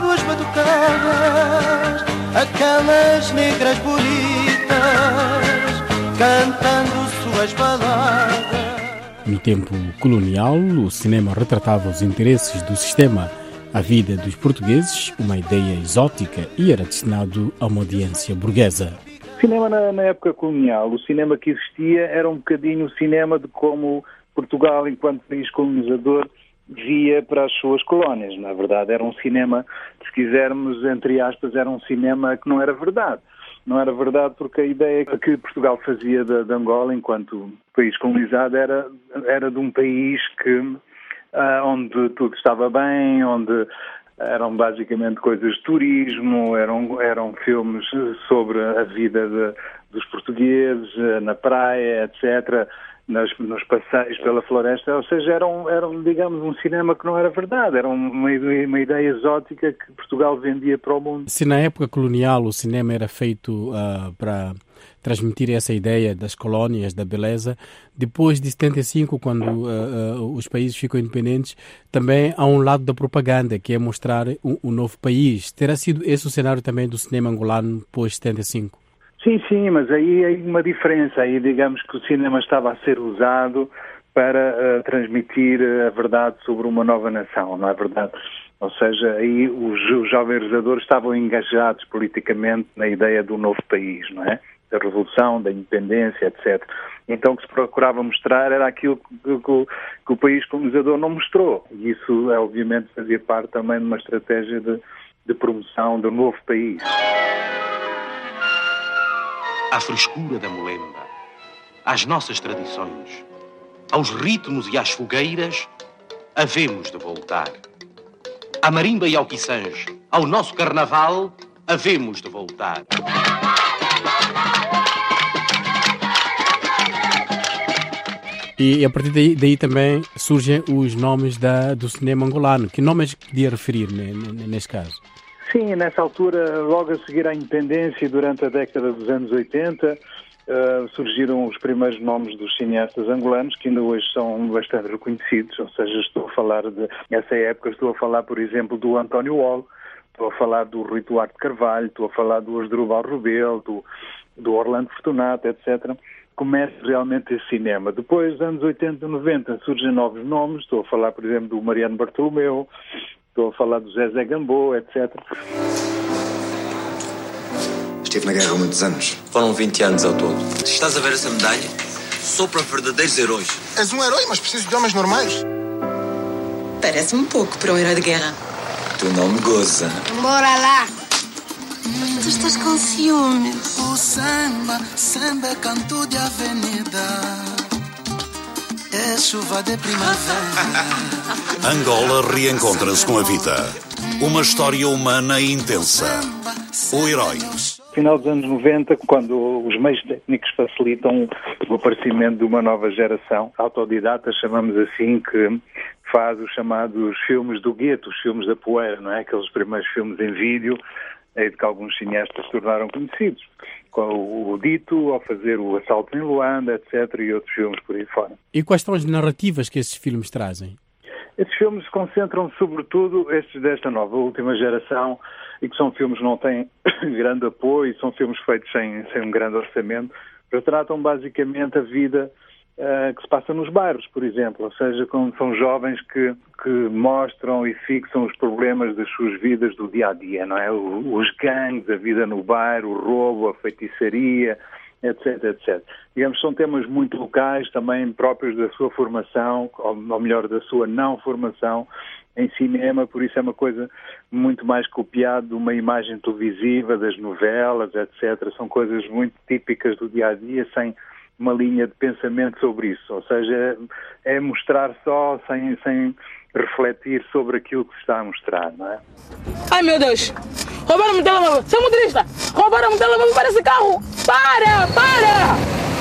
tocadas, aquelas negras bonitas, cantando suas baladas. No tempo colonial, o cinema retratava os interesses do sistema, a vida dos portugueses, uma ideia exótica, e era destinado a uma audiência burguesa. O cinema na, na época colonial, o cinema que existia era um bocadinho o cinema de como Portugal, enquanto país colonizador, via para as suas colónias. Na verdade, era um cinema, se quisermos, entre aspas, era um cinema que não era verdade. Não era verdade porque a ideia que Portugal fazia de, de Angola, enquanto país colonizado, era, era de um país que, uh, onde tudo estava bem, onde eram basicamente coisas de turismo, eram, eram filmes sobre a vida de, dos portugueses, na praia, etcétera, Nos, nos passeios pela floresta, ou seja, era, um, era um, digamos, um cinema que não era verdade, era uma, uma ideia exótica que Portugal vendia para o mundo. Se na época colonial o cinema era feito uh, para transmitir essa ideia das colónias, da beleza, depois de setenta e cinco, quando uh, uh, os países ficam independentes, também há um lado da propaganda, que é mostrar um, um novo país. Terá sido esse o cenário também do cinema angolano pós setenta e cinco? Sim, sim, mas aí há uma diferença. Aí digamos que o cinema estava a ser usado para uh, transmitir a verdade sobre uma nova nação, não é verdade? Ou seja, aí os, os jovens realizadores estavam engajados politicamente na ideia do novo país, não é? Da revolução, da independência, etcétera. Então o que se procurava mostrar era aquilo que, que, que o país colonizador não mostrou. E isso, obviamente, fazia parte também de uma estratégia de, de promoção do novo país. À frescura da molemba, às nossas tradições, aos ritmos e às fogueiras, havemos de voltar. À marimba e ao quiçange, ao nosso carnaval, havemos de voltar. E a partir daí, daí também surgem os nomes da, do cinema angolano. Que nomes podia referir neste caso? Sim, nessa altura, logo a seguir à independência e durante a década dos anos oitenta, uh, surgiram os primeiros nomes dos cineastas angolanos, que ainda hoje são bastante reconhecidos. Ou seja, estou a falar de, nessa época, estou a falar, por exemplo, do António Wall, estou a falar do Rui Duarte Carvalho, estou a falar do Asdrubal Rebelo, do, do Orlando Fortunato, etcétera. Começa realmente esse cinema. Depois, nos anos oitenta e noventa, surgem novos nomes, estou a falar, por exemplo, do Mariano Bartolomeu, estou a falar do Zezé Gamboa, etcétera. Estive na guerra há muitos anos. Foram vinte anos ao todo. Estás a ver essa medalha? Só para verdadeiros heróis. És um herói, mas preciso de homens normais. Parece-me pouco para um herói de guerra. Tu não me goza. Bora lá. Tu estás com ciúmes. O samba, samba é canto de avenida. É chuva de primavera. Angola reencontra-se com a vida. Uma história humana e intensa. O herói. Final dos anos noventa, quando os meios técnicos facilitam o aparecimento de uma nova geração autodidata, chamamos assim, que faz os chamados filmes do gueto, os filmes da poeira, não é? Aqueles primeiros filmes em vídeo, é de que alguns cineastas se tornaram conhecidos, com o Dito, ao fazer o Assalto em Luanda, etcétera, e outros filmes por aí fora. E quais são as narrativas que esses filmes trazem? Esses filmes concentram sobretudo estes desta nova, última geração, e que são filmes que não têm grande apoio, são filmes feitos sem, sem um grande orçamento, retratam basicamente a vida uh, que se passa nos bairros, por exemplo, ou seja, quando são jovens que, que mostram e fixam os problemas das suas vidas do dia-a-dia, não é? Os gangues, a vida no bairro, o roubo, a feitiçaria, etc, etcétera. Digamos, são temas muito locais, também próprios da sua formação, ou melhor, da sua não formação em cinema, por isso é uma coisa muito mais copiada de uma imagem televisiva, das novelas, etcétera. São coisas muito típicas do dia-a-dia, sem uma linha de pensamento sobre isso. Ou seja, é mostrar só, sem, sem refletir sobre aquilo que se está a mostrar, não é? Ai, meu Deus! Roubaram-me o telemóvel! Seu motorista! Roubaram-me o telemóvel para esse carro! Para! Para!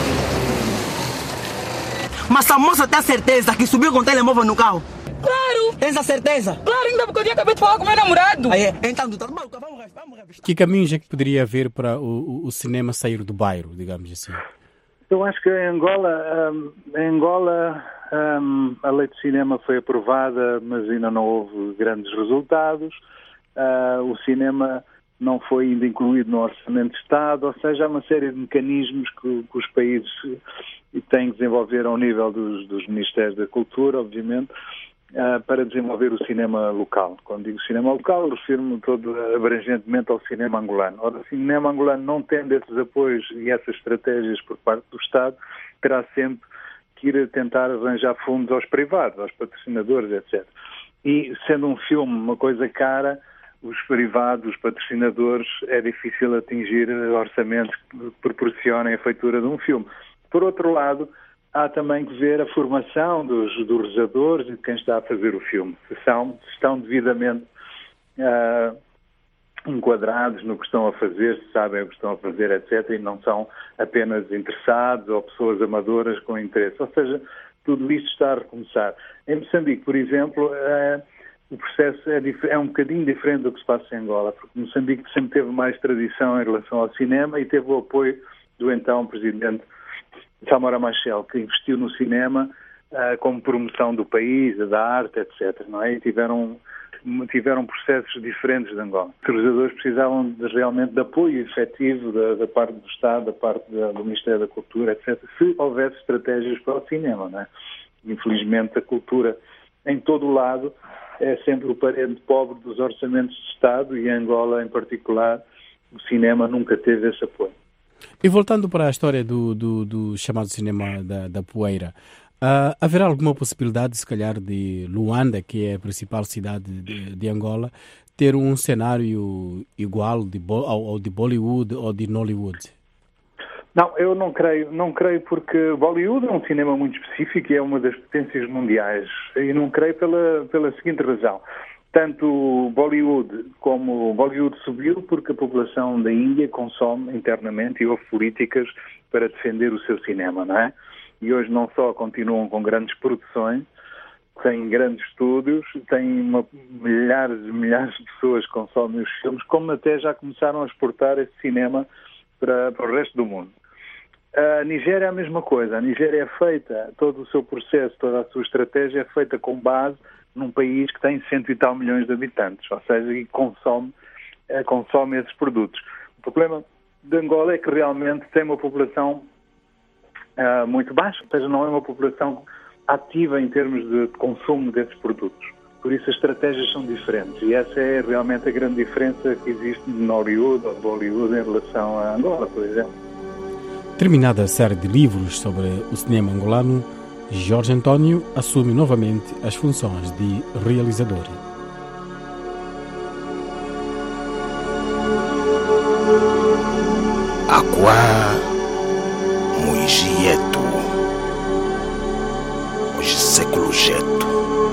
Mas a moça tem a certeza que subiu com o telemóvel no carro? Claro! Tens a certeza? Claro, ainda porque eu tinha acabado de falar com o meu namorado. Aí, então, vamos, vamos revistar. Que caminhos é que poderia haver para o, o cinema sair do bairro, digamos assim? Eu acho que em Angola, um, em Angola um, a lei de cinema foi aprovada, mas ainda não houve grandes resultados. uh, o cinema não foi ainda incluído no Orçamento de Estado, ou seja, há uma série de mecanismos que, que os países têm que desenvolver ao nível dos, dos Ministérios da Cultura, obviamente, uh, para desenvolver o cinema local. Quando digo cinema local, refiro-me todo abrangentemente ao cinema angolano. Ora, o cinema angolano, não tendo esses apoios e essas estratégias por parte do Estado, terá sempre que ir a tentar arranjar fundos aos privados, aos patrocinadores, etcétera. E, sendo um filme uma coisa cara, os privados, os patrocinadores, é difícil atingir orçamentos que proporcionem a feitura de um filme. Por outro lado, há também que ver a formação dos, dos realizadores e de quem está a fazer o filme. Se, são, se estão devidamente uh, enquadrados no que estão a fazer, se sabem o que estão a fazer, etcétera, e não são apenas interessados ou pessoas amadoras com interesse. Ou seja, tudo isto está a recomeçar. Em Moçambique, por exemplo, uh, o processo é, é um bocadinho diferente do que se passa em Angola, porque Moçambique sempre teve mais tradição em relação ao cinema e teve o apoio do então presidente Samora Machel, que investiu no cinema uh, como promoção do país, da arte, etcétera. Não é? E tiveram, tiveram processos diferentes de Angola. Os realizadores precisavam de, realmente de apoio efetivo da, da parte do Estado, da parte da, do Ministério da Cultura, etcétera, se houvesse estratégias para o cinema. Não é? Infelizmente, a cultura, em todo o lado, é sempre o parente pobre dos orçamentos de Estado e em Angola, em particular, o cinema nunca teve esse apoio. E voltando para a história do, do, do chamado cinema da, da poeira, uh, haverá alguma possibilidade, se calhar, de Luanda, que é a principal cidade de, de Angola, ter um cenário igual de, ao, ao de Bollywood ou de Nollywood? Não, eu não creio, não creio porque Bollywood é um cinema muito específico e é uma das potências mundiais. E não creio pela, pela seguinte razão. Tanto Bollywood como Bollywood subiu porque a população da Índia consome internamente e houve políticas para defender o seu cinema, não é? E hoje não só continuam com grandes produções, têm grandes estúdios, têm uma, milhares e milhares de pessoas que consomem os filmes, como até já começaram a exportar esse cinema para, para o resto do mundo. A Nigéria é a mesma coisa. A Nigéria é feita, todo o seu processo, toda a sua estratégia é feita com base num país que tem cento e tal milhões de habitantes, ou seja, e consome, eh, consome esses produtos. O problema de Angola é que realmente tem uma população uh, muito baixa, ou seja, não é uma população ativa em termos de consumo desses produtos. Por isso as estratégias são diferentes e essa é realmente a grande diferença que existe no Nollywood ou Bollywood em relação a Angola, por exemplo. Terminada a série de livros sobre o cinema angolano, Jorge António assume novamente as funções de realizador. Aquá, Muigieto, hoje século jeto.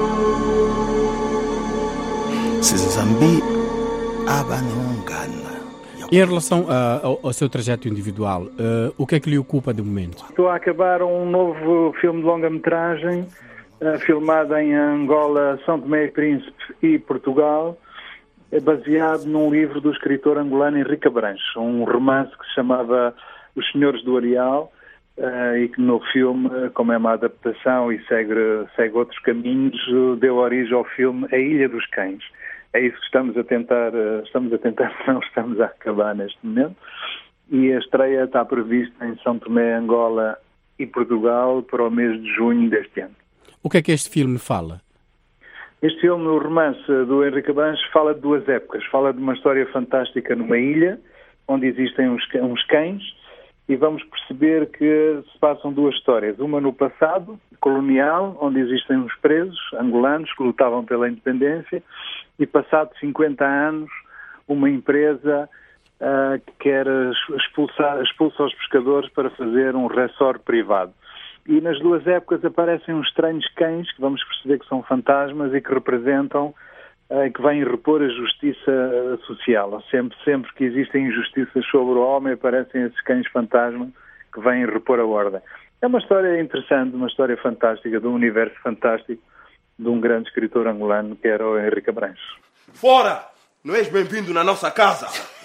Se Zambi, abanongana. Em relação a, ao, ao seu trajeto individual, uh, o que é que lhe ocupa de momento? Estou a acabar um novo filme de longa-metragem, uh, filmado em Angola, São Tomé e Príncipe e Portugal, é baseado num livro do escritor angolano Henrique Abranches, um romance que se chamava Os Senhores do Areal, uh, e que no filme, como é uma adaptação e segue, segue outros caminhos, deu origem ao filme A Ilha dos Cães. É isso que estamos a tentar, estamos a tentar, não estamos a acabar neste momento. E a estreia está prevista em São Tomé, Angola e Portugal para o mês de junho deste ano. O que é que este filme fala? Este filme, o romance do Henrique Abranches, fala de duas épocas. Fala de uma história fantástica numa ilha, onde existem uns, uns cães, e vamos perceber que se passam duas histórias. Uma no passado, colonial, onde existem uns presos angolanos que lutavam pela independência, e passado cinquenta anos, uma empresa uh, que quer expulsar, expulsa os pescadores para fazer um resort privado. E nas duas épocas aparecem uns estranhos cães, que vamos perceber que são fantasmas e que representam, uh, que vêm repor a justiça social. Sempre, sempre que existem injustiças sobre o homem, aparecem esses cães fantasmas que vêm repor a ordem. É uma história interessante, uma história fantástica, de um universo fantástico, de um grande escritor angolano que era o Henrique Abranches. Fora! Não és bem-vindo na nossa casa!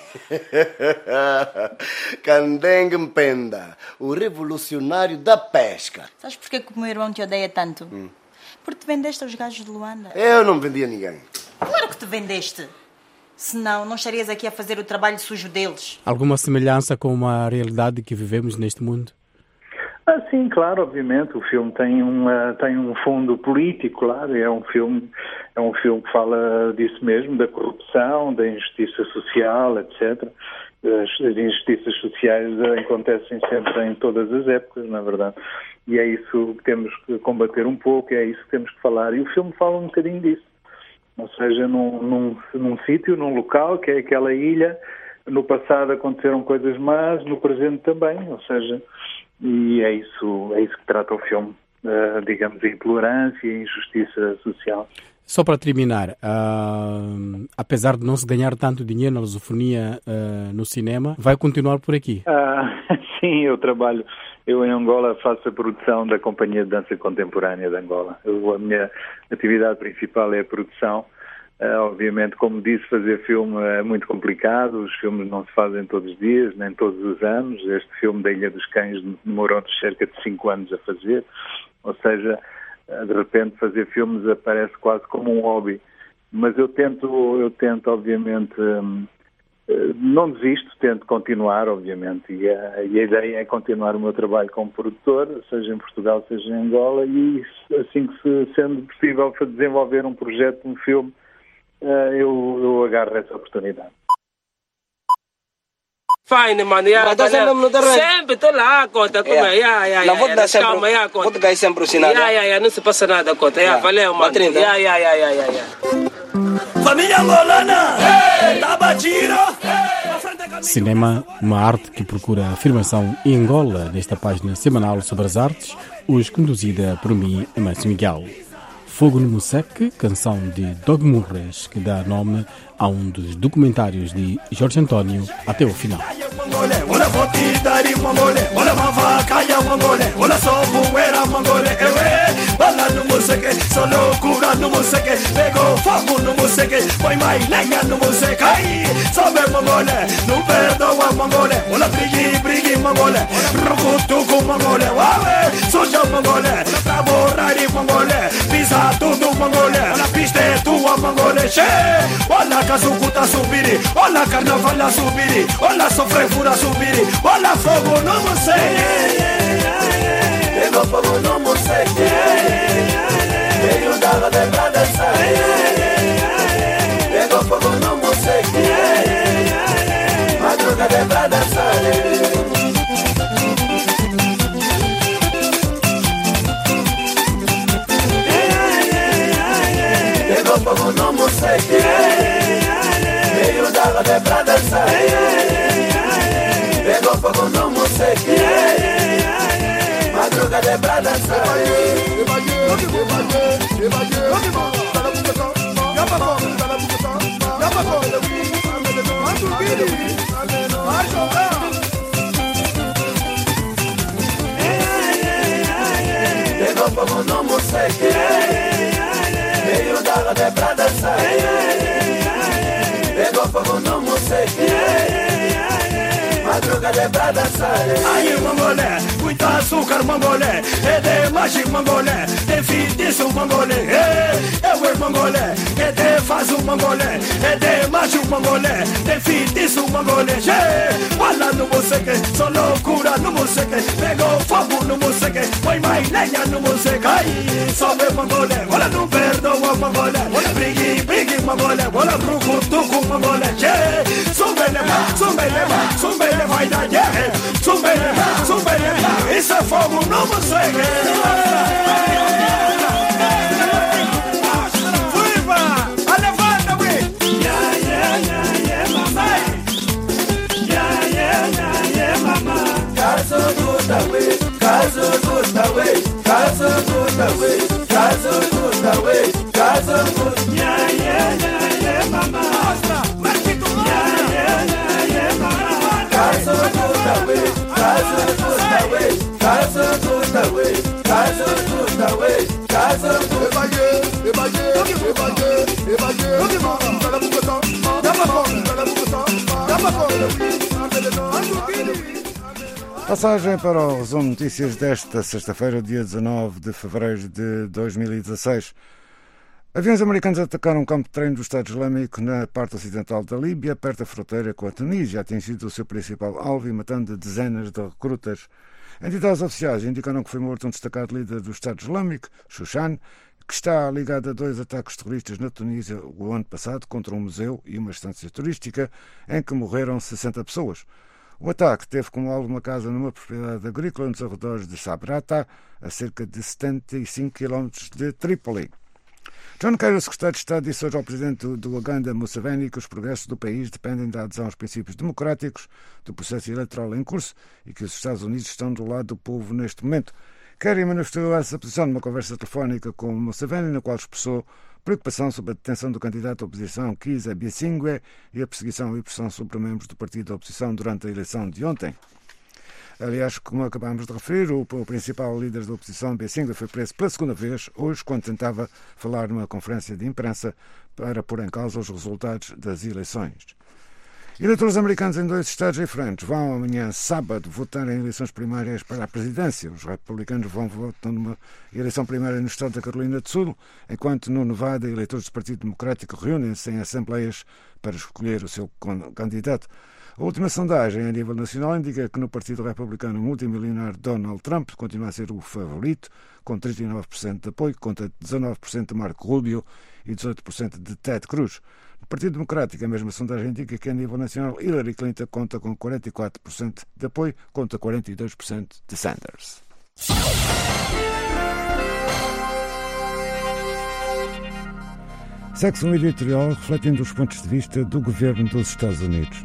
Candengue Mpenda, o revolucionário da pesca. Sabes porquê que o meu irmão te odeia tanto? Hum. Porque te vendeste aos gajos de Luanda. Eu não vendi a ninguém. Claro que te vendeste. Senão, não estarias aqui a fazer o trabalho sujo deles. Alguma semelhança com a realidade que vivemos neste mundo? Ah, sim, claro, obviamente. O filme tem, uma, tem um fundo político, claro. É um filme, é um filme que fala disso mesmo, da corrupção, da injustiça social, etcétera. As, as injustiças sociais acontecem sempre em todas as épocas, na verdade. E é isso que temos que combater um pouco, é isso que temos que falar. E o filme fala um bocadinho disso. Ou seja, num, num, num sítio, num local, que é aquela ilha, no passado aconteceram coisas más, no presente também. Ou seja, e é isso, é isso que trata o filme, uh, digamos, a intolerância e a injustiça social. Só para terminar, uh, apesar de não se ganhar tanto dinheiro na lusofonia uh, no cinema, vai continuar por aqui? Uh, sim, eu trabalho, eu em Angola faço a produção da Companhia de Dança Contemporânea de Angola. Eu, a minha atividade principal é a produção. Uh, obviamente, como disse, fazer filme é muito complicado, os filmes não se fazem todos os dias, nem todos os anos. Este filme da Ilha dos Cães demorou-nos cerca de cinco anos a fazer, ou seja, de repente fazer filmes aparece quase como um hobby. Mas eu tento, eu tento obviamente, não desisto, tento continuar, obviamente, e a, e a ideia é continuar o meu trabalho como produtor, seja em Portugal, seja em Angola, e assim que se, sendo possível desenvolver um projeto, um filme, eu, eu agarro essa oportunidade. Fine, mano. Yeah, Mas sempre no terreno. Sempre estou lá, conta. Como é? Yeah, yeah, não, vou te dar sempre, calma, yeah, conta. Vou te dar sempre o sinal. Yeah, yeah, yeah, não se passa nada, conta. Yeah, yeah. Valeu, mano. trinta. Yeah, yeah, yeah, yeah, yeah. Família angolana, tá batido. Cinema, uma arte que procura afirmação em Angola, nesta página semanal sobre as artes, hoje conduzida por mim, Márcio Miguel. Fogo no Moseque, canção de Dog Murres, que dá nome a um dos documentários de Jorge António até o final. Olha votidari mangole, olha mavacaya mangole, olha só buera mangole, ewe, bala no moseque, só loucura no moseque, pegou fogo no moseque, põe mais lenha no moseque, ai, sobe mangole, não perdoa mangole, olha brigui, brigui mangole, rucutuco mangole, uawe, soja mangole, pra borrar mangole, pisa tudo mangole, olha pista é tua mangole, che, olha casuco tá subiri, olha carnaval a subiri, olha sofrer fura subiri, olha fogo no moseque, pegou fogo no moseque, veio da de pra dançar, pegou fogo no moseque, madruga de pra dançar. Pegou fogo no moseque, veio da de pra dançar. Pegou fogo no moseque, madruga de pra dançar. Pegou fogo no moseque, veio da de pra dançar. Pegou fogo no moseque, madruga de pra dançar. Aí mangolé, muito açúcar mangolé, é de mágico mangolé, tem feitiço mangolé, é o mangolé, é de faz o mangolé, é de mágico mangolé, tem feitiço mangolé, olha no moseque, só loucura no moseque, pegou fogo no moseque, põe mais lenha no moseque, aí sobe mangolé, olha não perdoa mangolé, olha brigui, brigui mangolé, olha rucutuco mangolé, sobe leva, sobe leva, sobe leva. Vai dar guerra, sumbele, sumbele, isso é fogo no moseque. Fuiva, a levanta, bri. Yeah, yeah, yeah, yeah, mamãe. Yeah, yeah, yeah, yeah, mamãe. Caso gusta, wey, caso gusta, wey, caso gusta, wey, caso gusta, wey, caso gusta. Yeah, yeah, yeah, yeah, mamãe. Yeah, yeah, yeah, yeah, mamãe. Caso gusta, wey, caso gusta, wey, caso gusta, wey, caso gusta, wey, caso gusta. Ebaye, ebaye, ebaye, ebaye. Look at mama, tell them to talk. Yama phone, tell them to talk. Yama phone. Passagem para o resumo de notícias desta sexta-feira, dia dezanove de fevereiro de dois mil e dezasseis. Aviões americanos atacaram um campo de treino do Estado Islâmico na parte ocidental da Líbia, perto da fronteira com a Tunísia, atingindo o seu principal alvo e matando dezenas de recrutas. Entidades oficiais indicaram que foi morto um destacado líder do Estado Islâmico, Shushan, que está ligado a dois ataques terroristas na Tunísia o ano passado contra um museu e uma estância turística, em que morreram sessenta pessoas. O ataque teve como alvo uma casa numa propriedade agrícola nos arredores de Sabrata, a cerca de setenta e cinco quilómetros de Trípoli. John Kerry, o secretário de Estado, disse hoje ao presidente do Uganda, Museveni, que os progressos do país dependem da adesão aos princípios democráticos do processo eleitoral em curso e que os Estados Unidos estão do lado do povo neste momento. Kerry manifestou essa posição numa conversa telefónica com Museveni, na qual expressou preocupação sobre a detenção do candidato à oposição, Kizza Besigye, e a perseguição e pressão sobre membros do partido da oposição durante a eleição de ontem. Aliás, como acabámos de referir, o, o principal líder da oposição, Besigye, foi preso pela segunda vez, hoje, quando tentava falar numa conferência de imprensa para pôr em causa os resultados das eleições. Eleitores americanos em dois estados diferentes vão amanhã, sábado, votar em eleições primárias para a presidência. Os republicanos vão votar numa eleição primária no estado da Carolina do Sul, enquanto no Nevada, eleitores do Partido Democrático reúnem-se em assembleias para escolher o seu candidato. A última sondagem a nível nacional indica que no Partido Republicano o multimilionário Donald Trump continua a ser o favorito, com trinta e nove por cento de apoio, contra dezanove por cento de Marco Rubio e dezoito por cento de Ted Cruz. No Partido Democrático, a mesma sondagem indica que a nível nacional Hillary Clinton conta com quarenta e quatro por cento de apoio, contra quarenta e dois por cento de Sanders. Segue-se um editorial refletindo os pontos de vista do governo dos Estados Unidos.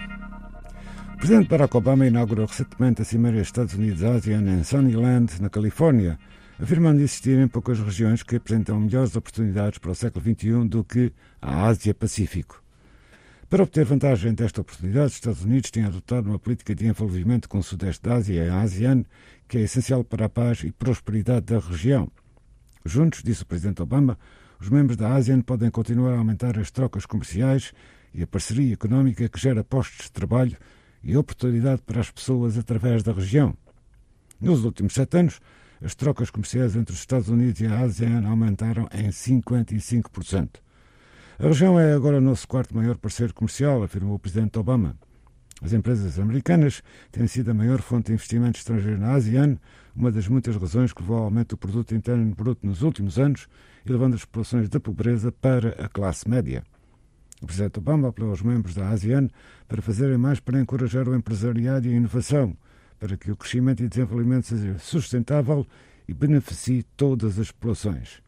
O presidente Barack Obama inaugurou recentemente a Cimeira Estados Unidos-Ásia em Sunnyland, na Califórnia, afirmando existirem poucas regiões que apresentam melhores oportunidades para o século vinte e um do que a Ásia-Pacífico. Para obter vantagem desta oportunidade, os Estados Unidos têm adotado uma política de envolvimento com o Sudeste da Ásia e a ASEAN, que é essencial para a paz e prosperidade da região. Juntos, disse o presidente Obama, os membros da ASEAN podem continuar a aumentar as trocas comerciais e a parceria económica que gera postos de trabalho e oportunidade para as pessoas através da região. Nos últimos sete anos, as trocas comerciais entre os Estados Unidos e a ASEAN aumentaram em cinquenta e cinco por cento. A região é agora o nosso quarto maior parceiro comercial, afirmou o presidente Obama. As empresas americanas têm sido a maior fonte de investimento estrangeiro na ASEAN, uma das muitas razões que levou ao aumento do produto interno bruto nos últimos anos e levando as populações da pobreza para a classe média. O presidente Obama apelou aos membros da ASEAN para fazerem mais para encorajar o empresariado e a inovação, para que o crescimento e desenvolvimento seja sustentável e beneficie todas as populações.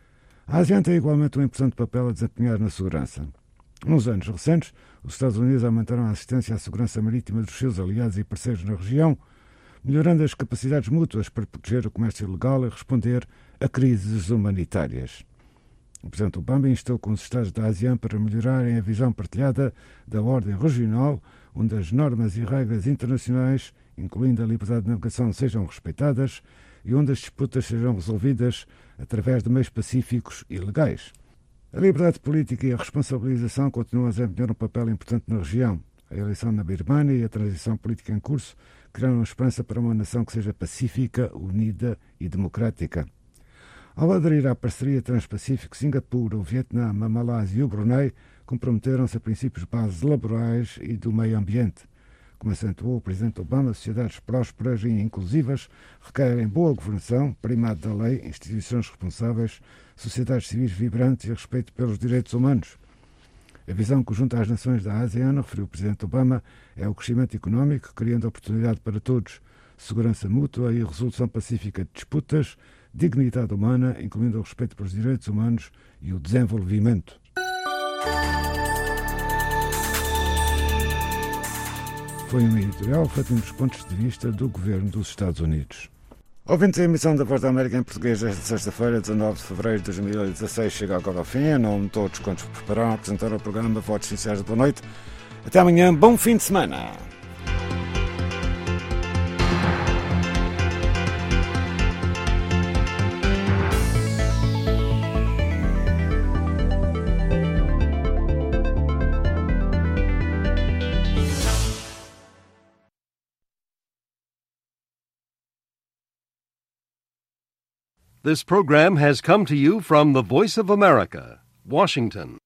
A ASEAN tem igualmente um importante papel a desempenhar na segurança. Nos anos recentes, os Estados Unidos aumentaram a assistência à segurança marítima dos seus aliados e parceiros na região, melhorando as capacidades mútuas para proteger o comércio ilegal e responder a crises humanitárias. O presidente Obama instou com os Estados da ASEAN para melhorarem a visão partilhada da ordem regional, onde as normas e regras internacionais, incluindo a liberdade de navegação, sejam respeitadas e onde as disputas sejam resolvidas através de meios pacíficos e legais. A liberdade política e a responsabilização continuam a desempenhar um papel importante na região. A eleição na Birmânia e a transição política em curso criaram uma esperança para uma nação que seja pacífica, unida e democrática. Ao aderir à parceria Transpacífico, Singapura, o Vietnã, a Malásia e o Brunei comprometeram-se a princípios bases laborais e do meio ambiente. Como acentuou o presidente Obama, sociedades prósperas e inclusivas requerem boa governação, primado da lei, instituições responsáveis, sociedades civis vibrantes e respeito pelos direitos humanos. A visão que junta às nações da ASEAN, referiu o presidente Obama, é o crescimento económico, criando oportunidade para todos, segurança mútua e resolução pacífica de disputas, dignidade humana, incluindo o respeito pelos direitos humanos e o desenvolvimento. Foi um editorial refletindo os pontos de vista do governo dos Estados Unidos. Ouvintes, a emissão da Voz da América em português desta sexta-feira, dezanove de fevereiro de dois mil e dezasseis, chega agora ao fim. Em nome de todos quantos prepararam a apresentar o programa Votos Sinceros de Boa Noite. Até amanhã, bom fim de semana! This program has come to you from the Voice of America, Washington.